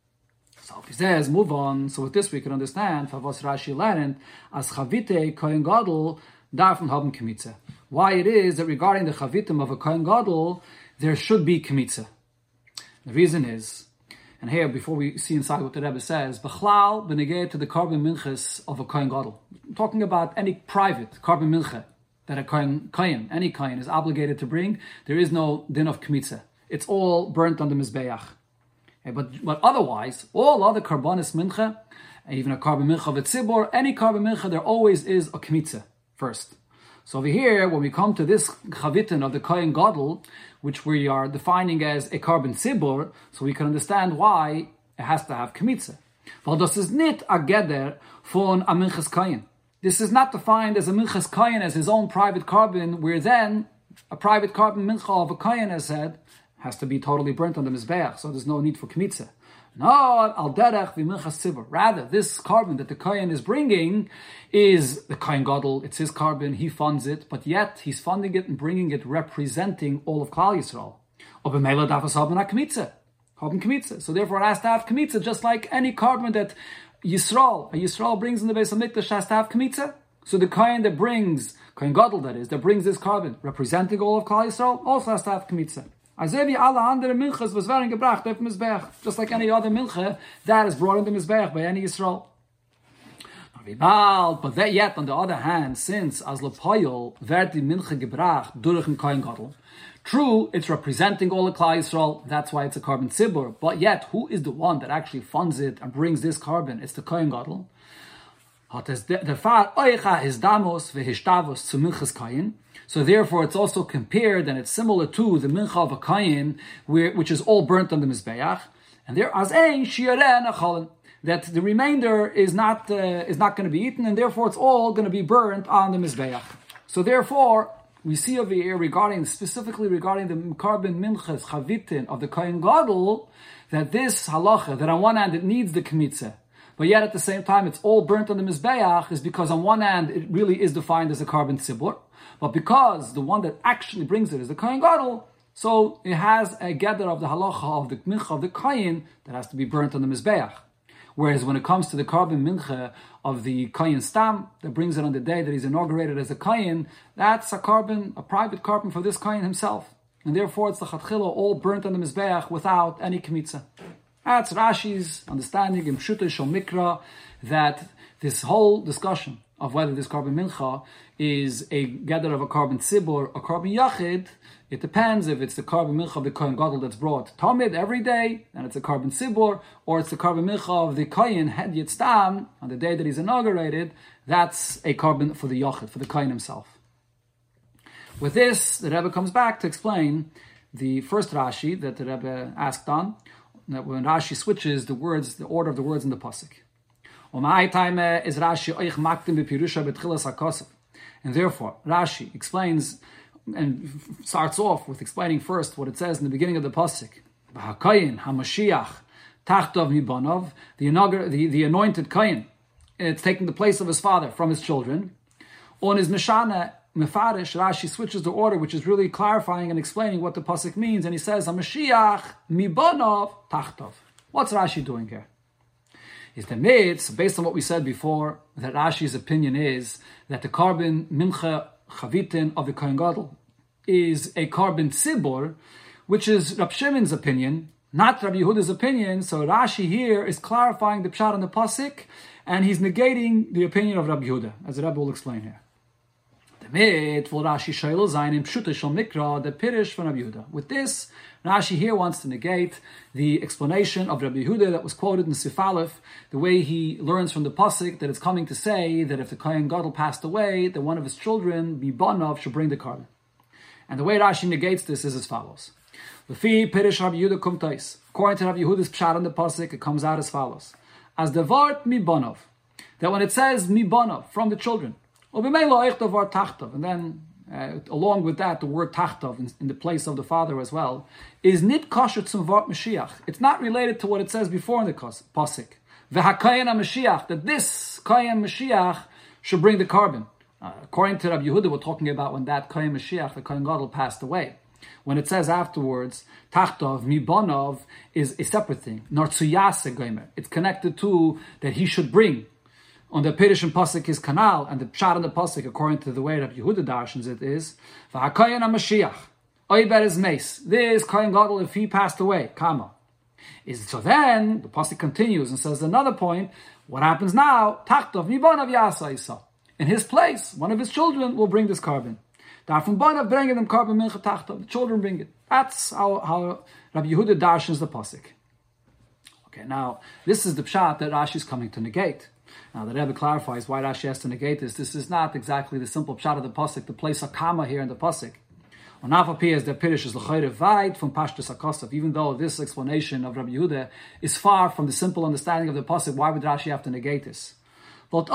So if he says, move on, so with this we can understand, Favos Rashi learned, as chavite Kohen Gadol darfen haben Kmitze. Why it is that regarding the chavitim of a Kohen Gadol, there should be Kmitze. The reason is, and here before we see inside what the Rebbe says, Bechlal benegeh to the carbon minchas of a Kohen Gadol. I'm talking about any private carbon mincha that a Kohen, Kohen, any Kohen is obligated to bring, there is no din of Kmitze. It's all burnt on the Mizbeach. But, but otherwise, all other karbonis mincha, even a carbon mincha of a tzibor, any carbon mincha, there always is a Kmitze first. So over here, when we come to this chavitin of the Kohen Gadol, which we are defining as a carbon tzibur, so we can understand why it has to have kmitze. Well, this is not a geder von a minchas Kohen. This is not defined as a minchas Kohen as his own private carbon, where then a private carbon mincha of a Kohen, as said, has to be totally burnt on the mizbeach, so there's no need for kmitze. No, al derech v'minchas tzibur. Rather, this carbon that the Kohen is bringing is the Kohen Gadol. It's his carbon. He funds it, but yet he's funding it and bringing it representing all of Klal Yisrael. Obemela dafas haben a kmitze, haben kmitze. So therefore, it has to have kmitze, just like any carbon that Yisrael, a Yisrael brings in the Beis Hamikdash has to have kmitze. So the Kohen that brings Kohen Gadol, that is, that brings this carbon representing all of Klal Yisrael, also has to have kmitze. Just like any other milcha that is brought in the mizbeach by any Yisrael. But that yet, on the other hand, since as lepoyol werd die milcha gebracht durch ein Kohen Gadol, true, it's representing all the Klal Yisrael. That's why it's a carbon tzibur. But yet, who is the one that actually funds it and brings this carbon? It's the Kohen Gadol. So therefore, it's also compared, and it's similar to the mincha of a Kohen, which is all burnt on the mizbeach, and there as ein shiaren achalin, that the remainder is not uh, is not going to be eaten, and therefore it's all going to be burnt on the mizbeach. So therefore, we see over here regarding specifically regarding the carbon minchas chavitin of the Kohen Gadol, that this halacha, that on one hand it needs the kmitze, but yet at the same time it's all burnt on the mizbeach, is because on one hand it really is defined as a carbon tzibur, but because the one that actually brings it is the Kohen Gadol, so it has a gather of the halacha of the mincha of the Kohen that has to be burnt on the mizbeach. Whereas when it comes to the carbon mincha of the Kohen Stam, that brings it on the day that he's inaugurated as a Kohen, that's a carbon, a private carbon for this Kohen himself. And therefore it's the Chatchila all burnt on the mizbeach without any kmitza. That's Rashi's understanding in Pshuta Shal Mikra, that this whole discussion of whether this carbon mincha is a gather of a carbon tzibur, a carbon yachid, it depends if it's the carbon mincha of the Kohen Gadol that's brought tamid every day, and it's a carbon tzibur, or it's the carbon mincha of the Kohen Hedyet Stam on the day that he's inaugurated. That's a carbon for the yachid, for the Kohen himself. With this, the Rebbe comes back to explain the first Rashi that the Rebbe asked on, that when Rashi switches the words, the order of the words in the pasuk. Is Rashi oich maktim b'pirusha b'tchilas hakosef. And therefore, Rashi explains and starts off with explaining first what it says in the beginning of the pasuk. B'hakoyin hamashiach tachtov mibanov, the inaugur, the the anointed kohen, it's taking the place of his father from his children. On his mishana mefarish, Rashi switches the order, which is really clarifying and explaining what the pasuk means, and he says hamashiach mibanov tachtov. What's Rashi doing here? Is the mitzvah, based on what we said before, that Rashi's opinion is that the carbon mincha chavitin of the Kohen Gadol is a carbon tzibur, which is Rab Shimon's opinion, not Rabbi Yehuda's opinion. So Rashi here is clarifying the pshat on the pasuk, and he's negating the opinion of Rabbi Yehuda, as the Rebbe will explain here. The Damit will Rashi Shaila Zayin in Pshuta Shal Mikra, the Pirish from Rabbi Yehuda. With this, Rashi here wants to negate the explanation of Rabbi Yehuda that was quoted in Sif Aleph, the way he learns from the Pasuk that it's coming to say that if the Kohen Gadol passed away, that one of his children, Mibanov, should bring the carbon. And the way Rashi negates this is as follows. Lefi Pirish Rabbi Yehuda Kumtais. According to Rabbi Yehuda's pshat on the Pasuk, it comes out as follows. As the Vart Mibanov, that when it says Mibanov, from the children, and then uh, along with that, the word tachtov in, in the place of the father as well, is nit kosher zum Vart Mashiach. It's not related to what it says before in the Pasuk. V'hakayin Mashiach, that this Kayin Mashiach should bring the carbon. Uh, according to Rabbi Yehuda, we're talking about when that Kayin Mashiach, the Kohen Gadol, passed away. When it says afterwards, tachtov, mibonov, is a separate thing. Nartsuyase gomer. It's connected to that he should bring. On the Pirish and Pasuk is kanal, and the pshat on the Pasuk, according to the way Rabbi Yehuda darshans it is, v'hakayin HaMashiach, oiber is meis. This Kohen Gadol, if he passed away, kama. Is so then, the Pasuk continues and says another point, what happens now? Tachtov, mibonov yasa isa. In his place, one of his children will bring this carbon. From Banav bringing them carbon mincha tachtov. The children bring it. That's how, how Rabbi Yehuda darshans the pasuk. Okay, now this is the pshat that Rashi is coming to negate. Now the Rebbe clarifies why Rashi has to negate this. This is not exactly the simple pshat of the pasuk to place a comma here in the pasuk. On Afapi as the Pirish is l'chayre vayt from Pashtus HaKosov. Even though this explanation of Rabbi Yehuda is far from the simple understanding of the pasuk, why would Rashi have to negate this? However,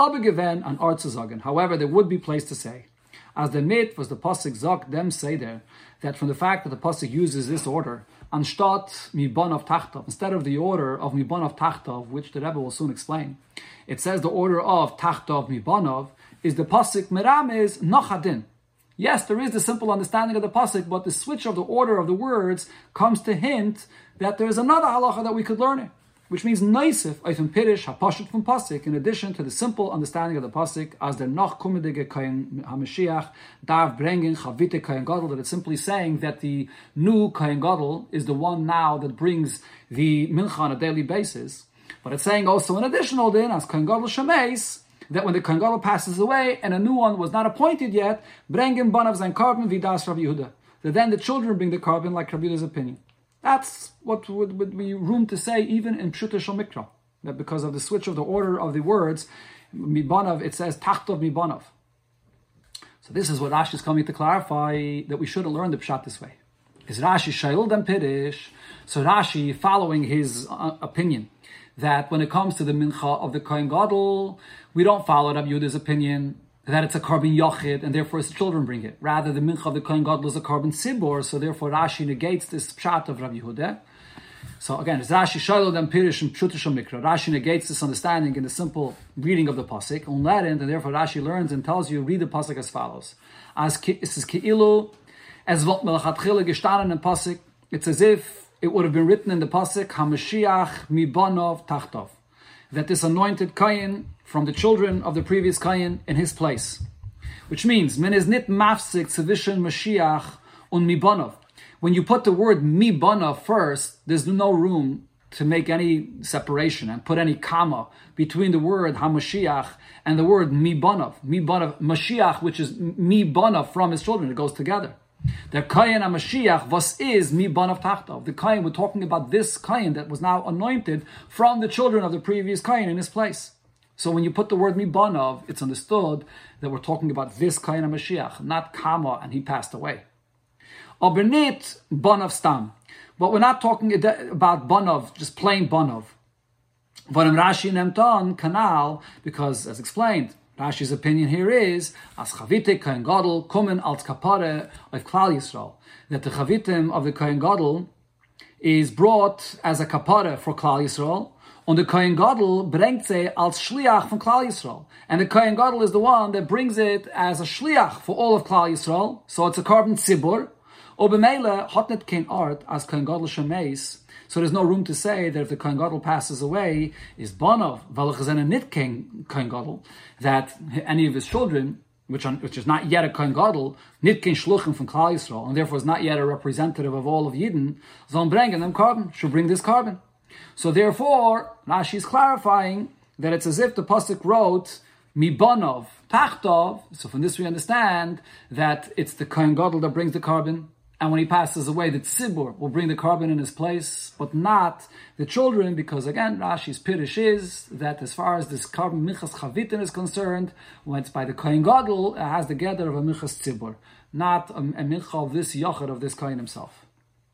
there would be place to say, as the mit was the pasuk zok them say there, that from the fact that the pasuk uses this order, anstatt mibonov tachtov, instead of the order of mibonov tachtov, which the Rebbe will soon explain, it says the order of tachtov mibonov is the pasuk merames nochadin. Yes, there is the simple understanding of the pasuk, but the switch of the order of the words comes to hint that there is another halacha that we could learn it. Which means Naisif, Eifim Pirish, Hapashut from Pasik, in addition to the simple understanding of the Pasik, as the Noch Kumedige Kain HaMashiach, Dav Brengen, Chavite Kain Gadol, that it's simply saying that the new Kain Gadol is the one now that brings the Mincha on a daily basis. But it's saying also an additional din, as Kain Gadol Shemeis, that when the Kain Gadol passes away and a new one was not appointed yet, Brengen Banav Zain Carbon Vidas Rabbi Yehuda. That then the children bring the carbon like Rabbi Yehuda's opinion. That's what would, would be room to say even in Pshuta Shal Mikra. That because of the switch of the order of the words, Mibanav, it says Tachtov Mibanav. So this is what Rashi is coming to clarify, that we should have learned the Pshat this way. Is Rashi Shail Dem Pirish? So Rashi, following his uh, opinion, that when it comes to the Mincha of the Kohen Gadol, we don't follow Rabbi Yehuda's opinion, that it's a carbon yochid, and therefore his children bring it. Rather, the mincha of the Kohen Gadol is a carbon sibor, so therefore Rashi negates this pshat of Rabbi Yehuda. So again, it's Rashi Shailo Dem Pirish and Pshuta Shal Mikra. Rashi negates this understanding in the simple reading of the pasuk, on that end, and therefore Rashi learns and tells you, read the pasuk as follows: As this is keilu, as vot melachatchila gestanden in pasuk. It's as if it would have been written in the pasuk, Hamashiach mibanov tachtov, that this anointed Kayin from the children of the previous Kayin in his place. Which means, men is nit mafsik tzvishen Mashiach un mibanov. When you put the word mibanov first, there's no room to make any separation and put any comma between the word HaMashiach and the word mibanov. Mibanov, Mashiach, which is mibanov from his children. It goes together. The Kayin HaMashiach, was is mibanov tachtov. The Kayin, we're talking about this Kayin that was now anointed from the children of the previous Kayin in his place. So when you put the word mibanov, it's understood that we're talking about this Kayin HaMashiach, not Kama, and he passed away. Obernit banov stam. But we're not talking about banov, just plain banov. But in Rashi Nemton, kanal, because as explained, Rashi's opinion here is, as chavite Kohen Gadol kommen als kapare of Klal Yisrael, that the chavitim of the Kohen Gadol is brought as a kapare for Klal Yisrael, and the Kohen Gadol bringt sie als Shliach from Klal Yisrael. And the Kohen Gadol is the one that brings it as a Shliach for all of Klal Yisrael, so it's a carbon tzibur. Obemele hat net kein art as Kohen Gadol shemeis, so there's no room to say that if the Kohen Gadol passes away, is Banov, Valachazena nit kein Kohen Gadol, that any of his children, which, are, which is not yet a Kohen Gadol, nit kein Shluchim from Klal Yisrael, and therefore is not yet a representative of all of Yidden, sollen bringen them carbon, should bring this carbon. So therefore, Rashi is clarifying that it's as if the pasuk wrote Mibanov, Tachtov. So from this we understand that it's the Kohen Gadol that brings the carbon, and when he passes away, the tzibur will bring the carbon in his place, but not the children, because again, Rashi's Pirish is that as far as this carbon Minchas Chavitin is concerned, when it's by the Kohen Gadol, it has the gather of a Minchas tzibur, not a, a Mincha of this Yochid, of this Kohen himself.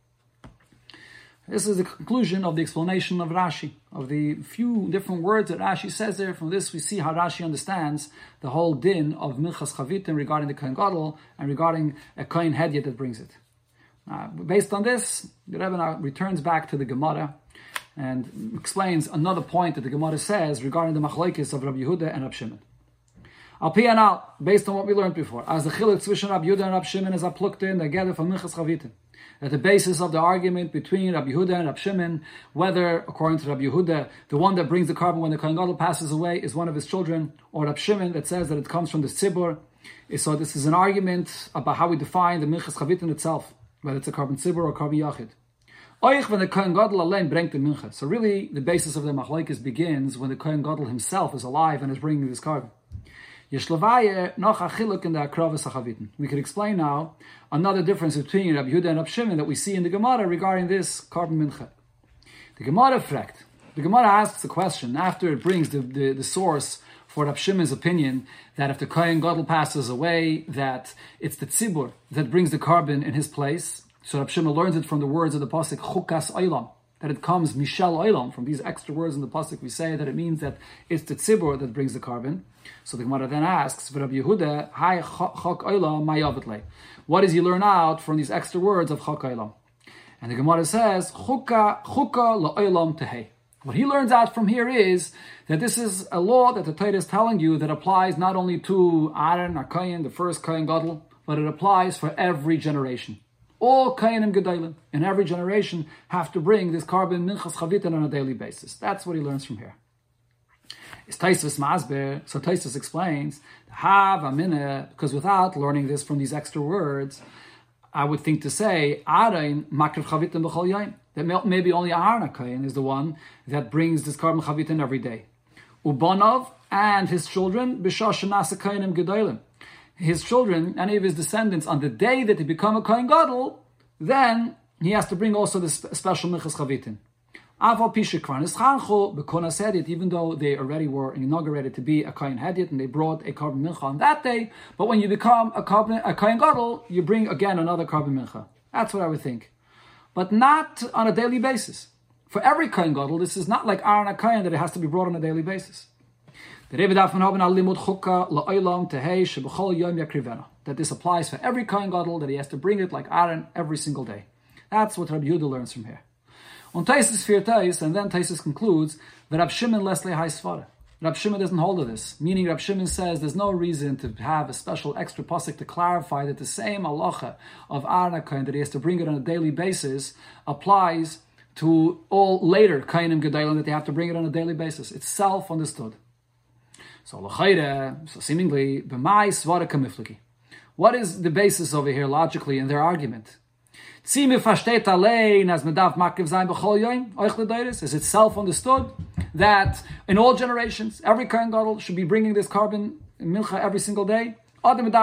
This is the conclusion of the explanation of Rashi, of the few different words that Rashi says there. From this we see how Rashi understands the whole din of Minchas Chavitin regarding the Kohen Gadol and regarding a Kohen Hedyot that brings it. Uh, based on this, the Rebbe now returns back to the Gemara and explains another point that the Gemara says regarding the machlokes of Rabbi Yehuda and Rabbi Shimon. Al pi anal, based on what we learned before, as the chiluk between Rabbi Yehuda and Rabbi Shimon is plucked in together from Minchas Chavitin. That the basis of the argument between Rabbi Yehuda and Rabbi Shimon, whether, according to Rabbi Yehuda, the one that brings the carbon when the Kohen Gadol passes away is one of his children, or Rabbi Shimon that says that it comes from the tzibur. So this is an argument about how we define the Minchas Chavitin itself, whether it's a carbon tzibur or carbon yachid. Oich when the Kohen Gadol allein bringt the mincha. So really, the basis of the machlokes begins when the Kohen Gadol himself is alive and is bringing this carbon. Yeshlavaye noch a chiluk in the akravas hachavitin. We could explain now another difference between Rabbi Yehuda and Rabbi Shimon that we see in the Gemara regarding this carbon mincha. The Gemara fragt. The Gemara asks the question after it brings the, the, the source for Rabbi Shimon's opinion that if the Kohen Gadol passes away, that it's the tzibur that brings the carbon in his place. So Rabbi Shimon learns it from the words of the pasuk chukas olam, that it comes mishal olam. From these extra words in the pasuk, we say that it means that it's the tzibur that brings the carbon. So the Gemara then asks, Rabbi Yehuda, Hai chok olam mayavetle. What does he learn out from these extra words of chok olam? And the Gemara says, chuka chuka la'olam tehei. What he learns out from here is that this is a law that the Torah is telling you that applies not only to Aaron, or Kohen, the first Kohen Gadol, but it applies for every generation. All Kohenim Gedolim in every generation have to bring this carbon Minchas Chavitin on a daily basis. That's what he learns from here. It's Taisvus Masber, so Taisvus explains, Hav Amineh, because without learning this from these extra words, I would think to say, Aaron Makriv Chavitin B'chol Yom, that maybe only Aaron HaKohen is the one that brings this carbon Chavitin every day. Ubanov and his children, B'shah Shenasa Kohenim Gedolim. His children, any of his descendants, on the day that they become a Kohen Gadol, then he has to bring also this special Minchas Chavitin. Aval Pishikran is Chancho B'Konas Hedyot, even though they already were inaugurated to be a Kohen Hedyot and they brought a carbon mincha on that day, but when you become a, carbon, a Kohen Gadol, you bring again another carbon mincha. That's what I would think. But not on a daily basis. For every Kohen Gadol, this is not like Aaron HaKohen that it has to be brought on a daily basis. That this applies for every Kohen Gadol, that he has to bring it like Aaron every single day. That's what Rabbi Yehuda learns from here. On Taisus Fir Tais, and then Taisus concludes that Rabbi Shimon Leslie Hai Svara. Rabbi Shimon doesn't hold of this, meaning Rabbi Shimon says there's no reason to have a special extra pasuk to clarify that the same halacha of Aaron HaKohen, that he has to bring it on a daily basis, applies to all later Kohenim Gedolim, that they have to bring it on a daily basis. It's self-understood. So, so seemingly, b'mai svara kamifliki. What is the basis over here logically in their argument? Is it self-understood that in all generations, every Kohen Gadol should be bringing this carbon mincha every single day? Or, like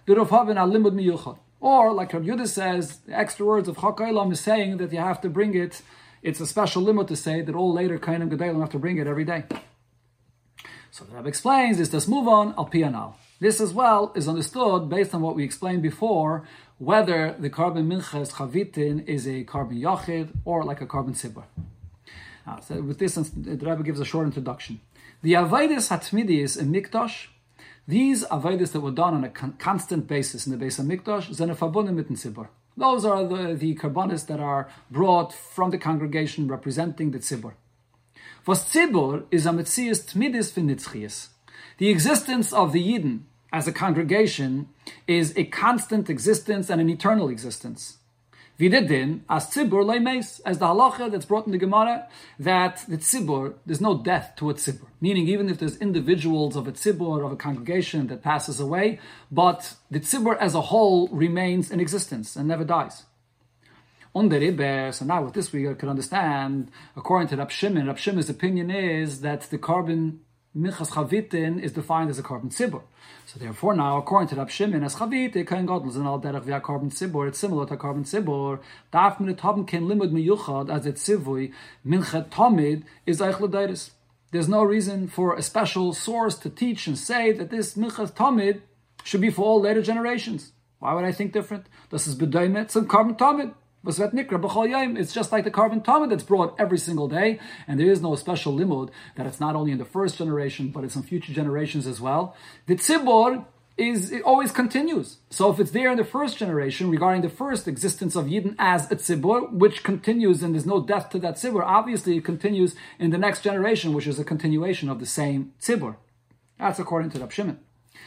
Rabbi Yehuda says, the extra words of Chok Olam is saying that you have to bring it. It's a special limit to say that all later Kohenim Gedolim have to bring it every day. So the Rebbe explains this, let's move on, al pi anal. This as well is understood based on what we explained before, whether the carbon minchas chavitin is a carbon yachid or like a carbon tzibur. Now, so with this, the Rebbe gives a short introduction. The avodas hatmidis in Mikdash, these avodas that were done on a con- constant basis in the base of Mikdash, zene verbunden mit dem tzibur. Those are the, the karbanis that are brought from the congregation representing the tzibur. Was tzibur is a metzias tmidis v'nitzchias. The existence of the Yidden as a congregation is a constant existence and an eternal existence. Videdin as tzibur leimeis, as the halacha that's brought in the Gemara, that the tzibur, there's no death to a tzibur. Meaning, even if there's individuals of a tzibur, of a congregation that passes away, but the tzibur as a whole remains in existence and never dies. So now with this we can understand, according to Rab Shimon, Rab Shimon's opinion is that the carbon Minchas Chavitin is defined as a carbon tzibur. So therefore now, according to Rab Shimon, as Chavite, Kohen Gadol is an al derech via carbon tzibur, it's similar to carbon tzibur. Daf min haben ken limud miyuchad as it tzivui, Mincha Tamid is Eich L'Deiris. There's no reason for a special source to teach and say that this Mincha Tamid should be for all later generations. Why would I think different? This is B'daimet, some carbon Tamid. It's just like the carbon tamid that's brought every single day, and there is no special limud that it's not only in the first generation, but it's in future generations as well. The tzibor is, it always continues. So if it's there in the first generation, regarding the first existence of Yidden as a tzibor, which continues and there's no death to that tzibor, obviously it continues in the next generation, which is a continuation of the same tzibor. That's according to Rab Shimon.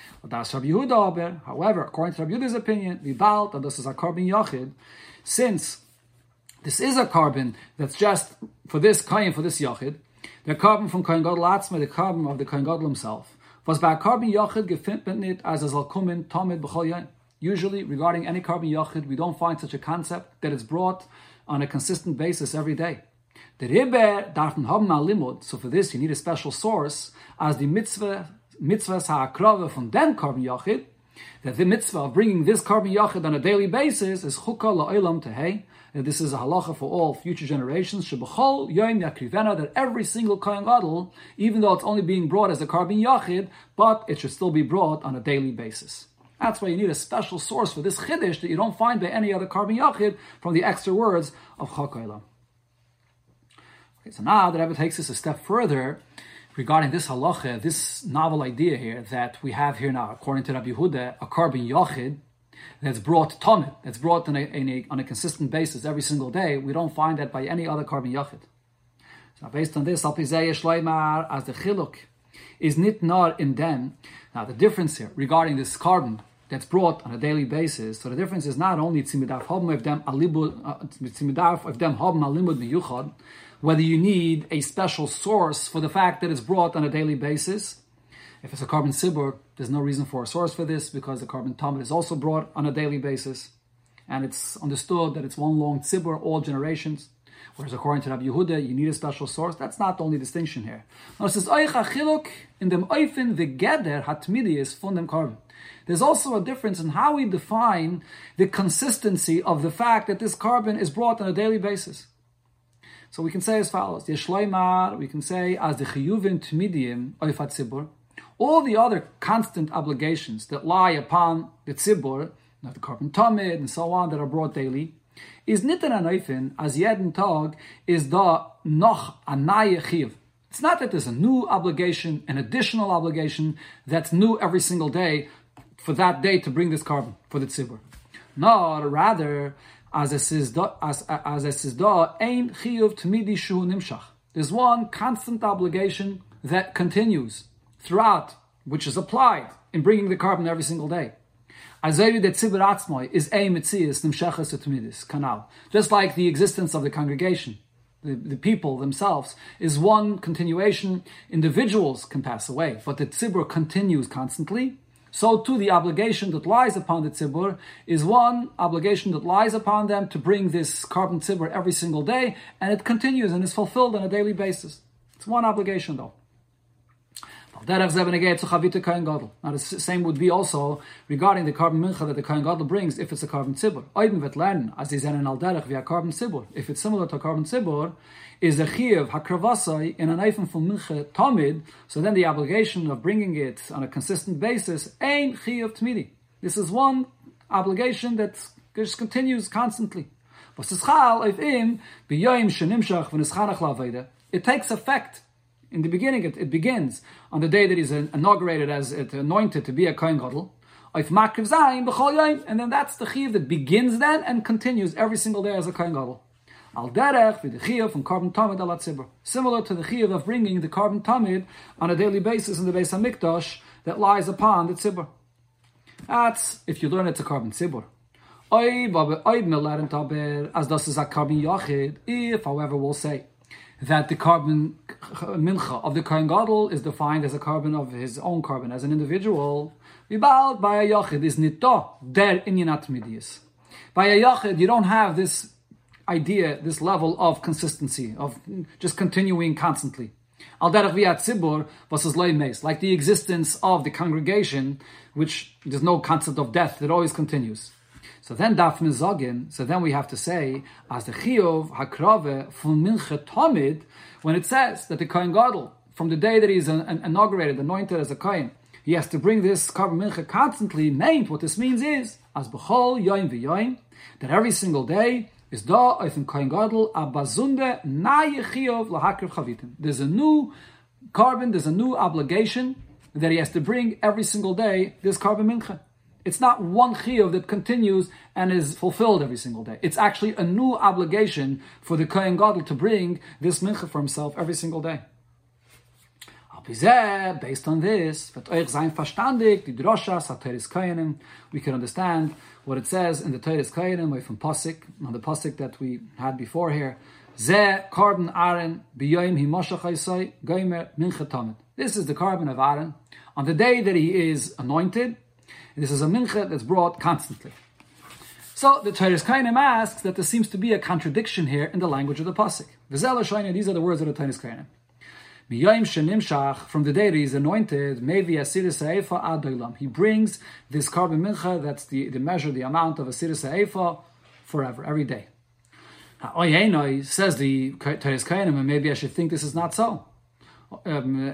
However, according to Rab Yehuda's opinion, Vibalt, and this is a carbon yachid, since this is a carbon that's just for this kohen, for this yachid, the carbon from Kohen Gadol Atzma, the carbon of the Kohen Gadol himself, was by a carbon yachid gefindet nit as a zalkumin tamid b'chol yain. Usually, regarding any carbon yachid, we don't find such a concept that it's brought on a consistent basis every day. The Rebbe darfen haben mal limud, so for this you need a special source, as the mitzvah mitzvahs ha'akrava from them carbon yachid, that the mitzvah of bringing this carbon yachid on a daily basis is chukka la'olam tehei, that this is a halacha for all future generations, shebachol yoim yakrivena, that every single kohen gadol, even though it's only being brought as a carbon yachid, but it should still be brought on a daily basis. That's why you need a special source for this chiddush that you don't find by any other carbon yachid from the extra words of chukka olam. Okay, so now the Rebbe takes this a step further regarding this halacha, this novel idea here that we have here now, according to Rabbi Yehuda, a carbon yachid that's brought tamid, that's brought in a, in a, on a consistent basis every single day. We don't find that by any other carbon yachid. So based on this, as the chiluk is nit nar in them. Now the difference here regarding this carbon that's brought on a daily basis, so the difference is not only tzimidaf hobm of them alibud, tzimidaf of them hobm alimud miyuchad, whether you need a special source for the fact that it's brought on a daily basis. If it's a carbon tzibur, there's no reason for a source for this, because the carbon tamid is also brought on a daily basis. And it's understood that it's one long tzibur, all generations. Whereas according to Rabbi Yehuda, you need a special source. That's not the only distinction here. Now it says, in dem oifen v'geder hatmidiyis von dem carbon. There's also a difference in how we define the consistency of the fact that this carbon is brought on a daily basis. So we can say as follows: Yeshloimar, we can say as the chiyuvim tmidiyim oifat tzibur, all the other constant obligations that lie upon the tzibur, the carbon tamid and so on, that are brought daily, is nitan anoifin as jeden tag is da noch a naye chiyuv. It's not that there's a new obligation, an additional obligation that's new every single day for that day to bring this carbon for the tzibur. No, rather, as it says, as as it says, ein chiyuv tmidi shu nimshach. There's one constant obligation that continues throughout, which is applied in bringing the carbon every single day. Azayri that tzibur atzmoi is ein mitzias nimshachas tmidis kanal. Just like the existence of the congregation, the, the people themselves, is one continuation. Individuals can pass away, but the tzibur continues constantly. So too the obligation that lies upon the tzibur is one obligation that lies upon them to bring this carbon tzibur every single day, and it continues and is fulfilled on a daily basis. It's one obligation though. Now the same would be also regarding the carbon mincha that the Kohen Gadol brings if it's a carbon tzibur. If it's similar to a carbon tzibur, is a chiyuv hakravasai in an eifim from mincha tamid, so then the obligation of bringing it on a consistent basis ain't chiyuv tmidi. This is one obligation that just continues constantly. It takes effect. In the beginning, it, it begins on the day that he's inaugurated as it, anointed to be a Kohen Gadol. And then that's the chiyuv that begins then and continues every single day as a Kohen Gadol. Al derech with the chiyuv from carbon tamid ala tzibur, similar to the chiyuv of bringing the carbon tamid on a daily basis in the Beis Hamikdash that lies upon the tzibur. That's if you learn it's a carbon tzibur. As das is a carbon yachid, if however we'll say that the carbon mincha of the Kohen Gadol is defined as a carbon of his own carbon, as an individual. Vibal by a yachid is nito der inyanat midiyas. By a yachid, you don't have this idea, this level of consistency, of just continuing constantly. Al derech via tzibur was is loy meis, like the existence of the congregation, which there's no concept of death, it always continues. So then daf mizogin, so then we have to say, as the chiyuv hakrave from mincha tamid, when it says that the Kohen Gadol, from the day that he's an, an inaugurated, anointed as a Kohen, he has to bring this carbon mincha constantly, named, what this means is, as b'chol yoim v'yoim, that every single day is da oifim Kohen Gadol abazunde na yechiyov lahakriv chavitim. There's a new carbon, there's a new obligation that he has to bring every single day, this carbon mincha. It's not one chiyuv that continues and is fulfilled every single day. It's actually a new obligation for the Kohen Gadol to bring this mincha for himself every single day. Based on this, we can understand what it says in the Teres Kohenim from Pasuk, on the Pasuk that we had before here. This is the carbon of Aaron. On the day that he is anointed, this is a mincha that's brought constantly. So the Teres Kohenim asks that there seems to be a contradiction here in the language of the Pasuk. These are the words of the Teres Kohenim. From the day that he is anointed, he brings this carbon mincha, that's the, the measure, the amount of a siris ha'efa, forever, every day. Now, says the Teres Kohenim, and maybe I should think this is not so. Um,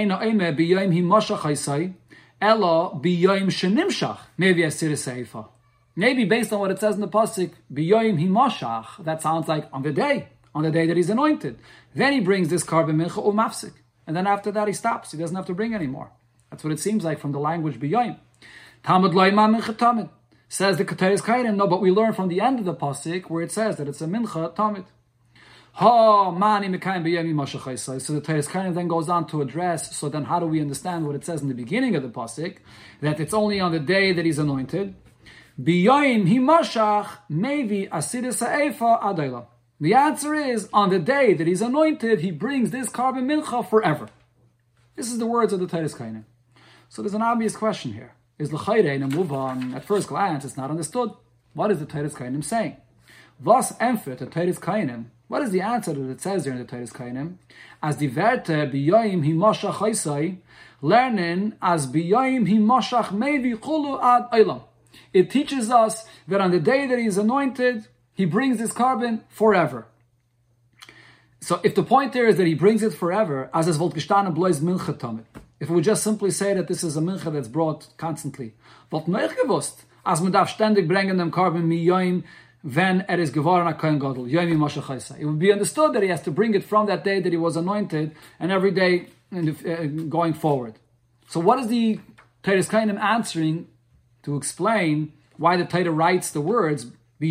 Maybe based on what it says in the Pasuk, biyoyim himashach, that sounds like on the day, on the day that he's anointed. Then he brings this carbon mincha umafsik. And then after that he stops. He doesn't have to bring anymore. That's what it seems like from the language biyoyim. Tamid loyma mincha tamid. Says the Teres Kohenim, no, but we learn from the end of the Pasuk where it says that it's a mincha tamid. Ha mani mekayim biyoyim himashach. So the Teres Kohenim then goes on to address, so then how do we understand what it says in the beginning of the Pasuk? That it's only on the day that he's anointed. Biyoyim himashach maybe asidis ha'efa adayla. The answer is, on the day that he's anointed, he brings this carbon mincha forever. This is the words of the Teres Kohenim. So there's an obvious question here. Is l'chayre in a move on? At first glance, it's not understood. What is the Teres Kohenim saying? Vas emphet the Teres Kohenim. What is the answer that it says here in the Teres Kohenim? As the verte biyoyim himashach haisai, learning as biyoyim himashach mevi chulu ad olam. It teaches us that on the day that he is anointed, he brings this carbon forever. So if the point there is that he brings it forever, as es volt gestanden bloß mincha tamid. If we would just simply say that this is a mincha that's brought constantly, volt noch gewusst, as man darf ständig bringen dem carbon mi yoim, when er is geworden a Kohen Gadol, yoim moshe chaysa. It would be understood that he has to bring it from that day that he was anointed, and every day in the, uh, going forward. So what is the Teres Kohenim answering to explain why the Torah writes the words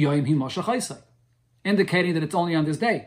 indicating that it's only on this day?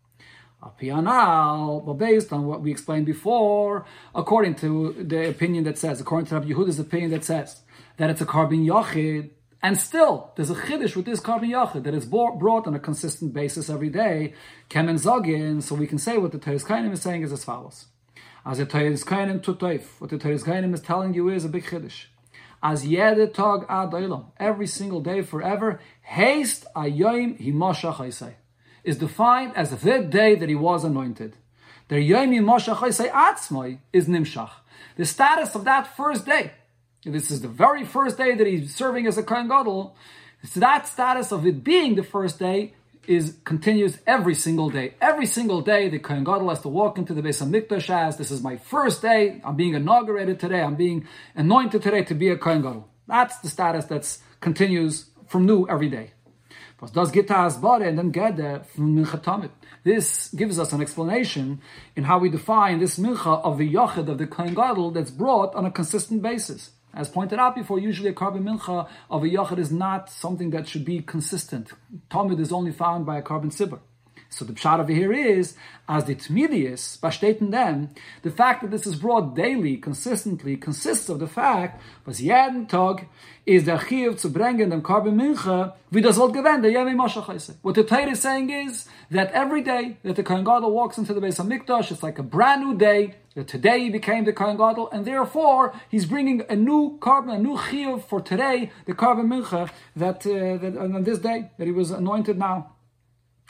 But based on what we explained before, according to the opinion that says, according to Rabbi Yehuda's opinion that says that it's a carbon yachid, and still there's a chiddush with this carbon yachid that is brought on a consistent basis every day, kemen zogin, so we can say what the Teres Kohenim is saying is as follows. As the Teres Kohenim tutayf, what the Teres Kohenim is telling you is a big chiddush. As yede tag ad olam, every single day forever, haste ayoim himashach haisai, is defined as the day that he was anointed. The yoim himashach haisai atzmai is nimshach. The status of that first day, this is the very first day that he's serving as a Kohen Gadol, so that status of it being the first day is continues every single day. Every single day, the Kohen Gadol has to walk into the Beis HaMikdash as, this is my first day, I'm being inaugurated today, I'm being anointed today to be a Kohen Gadol. That's the status that continues from new every day. And then get there from Mincha Tamid. This gives us an explanation in how we define this Mincha of the Yachid of the Kohen Gadol that's brought on a consistent basis. As pointed out before, usually a carbon mincha of a yachid is not something that should be consistent. Tamid is only found by a carbon sibur. So the pshat over here is, as the tmidius, bashtet them, the fact that this is brought daily, consistently, consists of the fact, was jeden tag, is der chiyuv zu bringen dem carbon mincha, wie das wird gewend, der yemi mashach heise. What the Torah is saying is, that every day that the Kohen Gadol walks into the Beis HaMikdash, it's like a brand new day, that today he became the Kohen Gadol, and therefore, he's bringing a new carbon, a new chiyuv for today, the carbon mincha, that, uh, that on this day, that he was anointed now.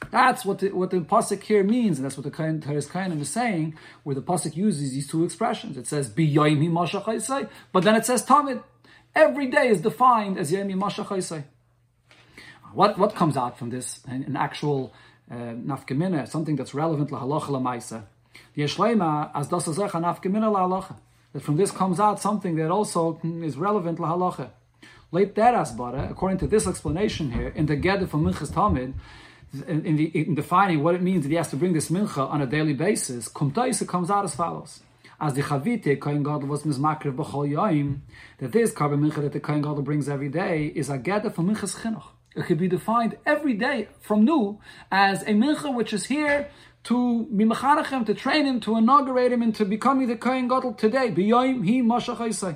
That's what the, what the pasuk here means, and that's what the Teres Kainim is saying, where the pasuk uses these two expressions. It says b'yoyim himashach haisai, but then it says tamid. Every day is defined as yom himashach haisai. What what comes out from this? An, an actual uh, nafkamina, something that's relevant lahalacha lamaisa. The yeshleima as dasazecha nafkamina lahalacha. That from this comes out something that also is relevant lahalacha. Late deras bara, according to this explanation here, in the Gedder from Minchas Tamid, in, in, the, in defining what it means that he has to bring this mincha on a daily basis, kumtais, it comes out as follows. As the Chavite, Kohen Gadol was mizmakriv b'chol yoim, that this carbon mincha that the Kohen Gadol brings every day is a Gedder from Minchas Chinuch. It could be defined every day from new as a mincha which is here to be mechanechem, to train him, to inaugurate him into becoming the Kohen Gadol today. B'yoim hi mashach haisai.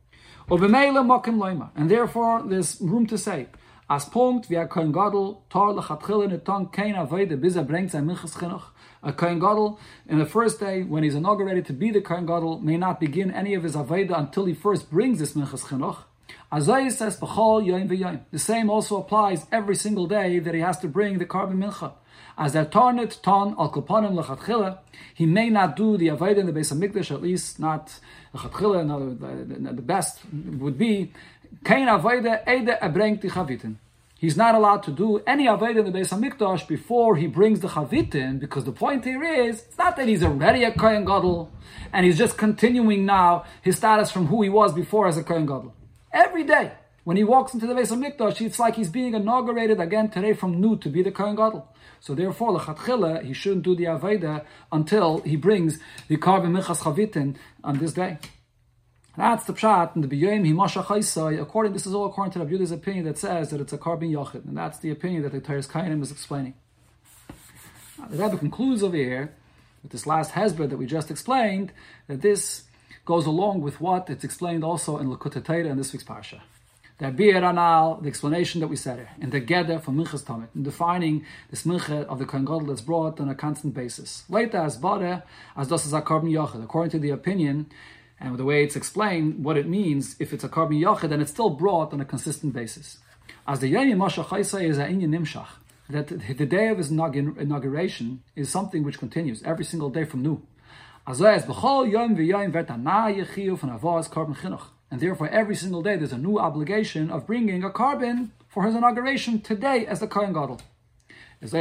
And therefore, there's room to say, as punkt wie a Kohen Gadol tar lechatchila netan kein avoda bis er bringt sein minchas chinuch. A Kohen Gadol, in the first day, when he's inaugurated to be the Kohen Gadol, may not begin any of his avoda until he first brings this minchas chinuch. Azay says b'chol yoim v'yoim. The same also applies every single day that he has to bring the carbon mincha. As der tarnet ton al kopanim lechatchila, he may not do the avodah in the Beis Hamikdash, at least not lechatchila. The best would be kein avodah ede ebrengt die chavitin. He's not allowed to do any avodah in the Beis Hamikdash before he brings the chavitin, because the point here is it's not that he's already a Kohen Gadol and he's just continuing now his status from who he was before as a Kohen Gadol. Every day, when he walks into the Beis Hamikdash, it's like he's being inaugurated again today from new to be the Kohen Gadol. So therefore, lechatchila, he shouldn't do the Aveda until he brings the carbon minchas chavitin on this day. That's the pshat, and the b'yoyim himashach haisai, according, this is all according to Rabbi Yehuda's opinion that says that it's a carbon yachid, and that's the opinion that the Teres Kainim is explaining. Now, the Rebbe concludes over here, with this last hezbollah that we just explained, that this goes along with what it's explained also in Likutei Torah in this week's parsha. The Bir Anal, the explanation that we said here, in the Gedder from Minchas Tamid, in defining this mincha of the Kohen Gadol that's brought on a constant basis. Later, as Bade, as das is a carbon yachid, according to the opinion and the way it's explained, what it means, if it's a carbon yachid, then it's still brought on a consistent basis. As the Yom Mashach Haisai is a inyan nimshach, that the day of his inauguration is something which continues every single day from new. As as b'chol yom v'yom v'et hana yechiyu from avos carbon chinuch. And therefore, every single day, there's a new obligation of bringing a carbon for his inauguration today as the Kohen Gadol. It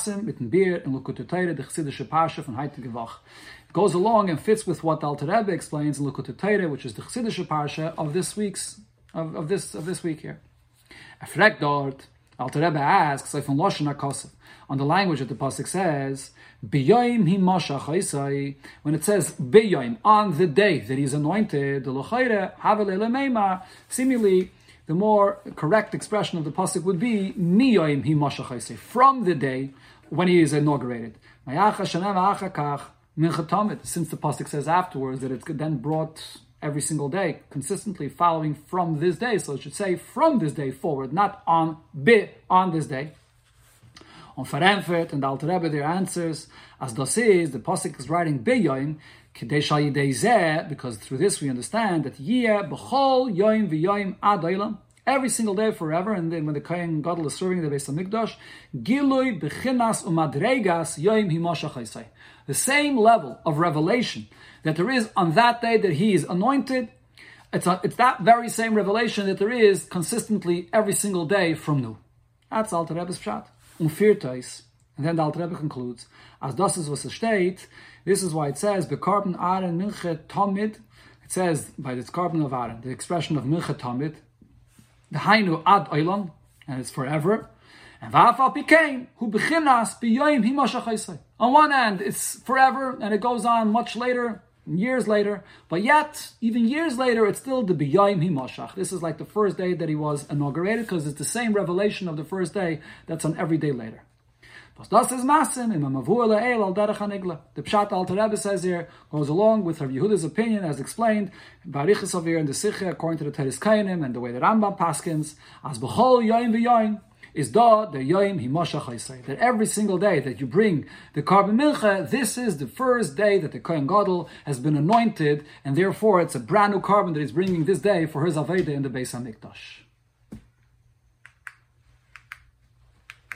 goes along and fits with what the Alter Rebbe explains in Likutei Torah, which is the Chassidische Parsha of this week's of, of this of this week here. Alter Rebbe asks, on the language that the pasuk says, B'yoim hi mashach haisai, when it says B'yoim, on the day that he's anointed, the lochayre havele lemeima, seemingly the more correct expression of the pasuk would be Miyoim hi mashach haisai, from the day when he is inaugurated. Since the pasuk says afterwards that it's then brought every single day, consistently following from this day. So it should say from this day forward, not on bi, on this day. On Farenfert and the Alter Rebbe their answers, as das is, the pasuk is writing biyoim, because through this we understand that yeh b'chol yoim v'yoim ad olam, every single day forever, and then when the Kohen Gadol is serving the Beis Hamikdash, gilui b'chinas umadregas yoim himashach haisai, the same level of revelation that there is on that day that he is anointed, it's, a, it's that very same revelation that there is consistently every single day from new. That's Alter Rebbe's pshat. Umfirtais. And then the Alter Rebbe concludes, as das is was a state, this is why it says, Bekarben Aaron Minche Tamid, it says, by this carbon of Aaron, the expression of Minche Tamid, the Hainu Ad Oilam, and it's forever, and Va'afal Pikein, who bechinas b'yoyim himashach haisai. On one hand, it's forever, and it goes on much later, years later, but yet, even years later, it's still the b'yoyim himashach. This is like the first day that he was inaugurated, because it's the same revelation of the first day that's on every day later. The Pshat Alter Rebbe says here goes along with Rabbi Yehuda's opinion as explained by Barichas over here in the Sikha according to the Teres Kainim and the way the Rambam paskins as b'chol yoyim v'yoyim is da the yoyim himashach haisai, that every single day that you bring the carbon mincha, this is the first day that the Kohen Gadol has been anointed, and therefore it's a brand new carbon that he's bringing this day for his Aveda in the Beis Hamikdash.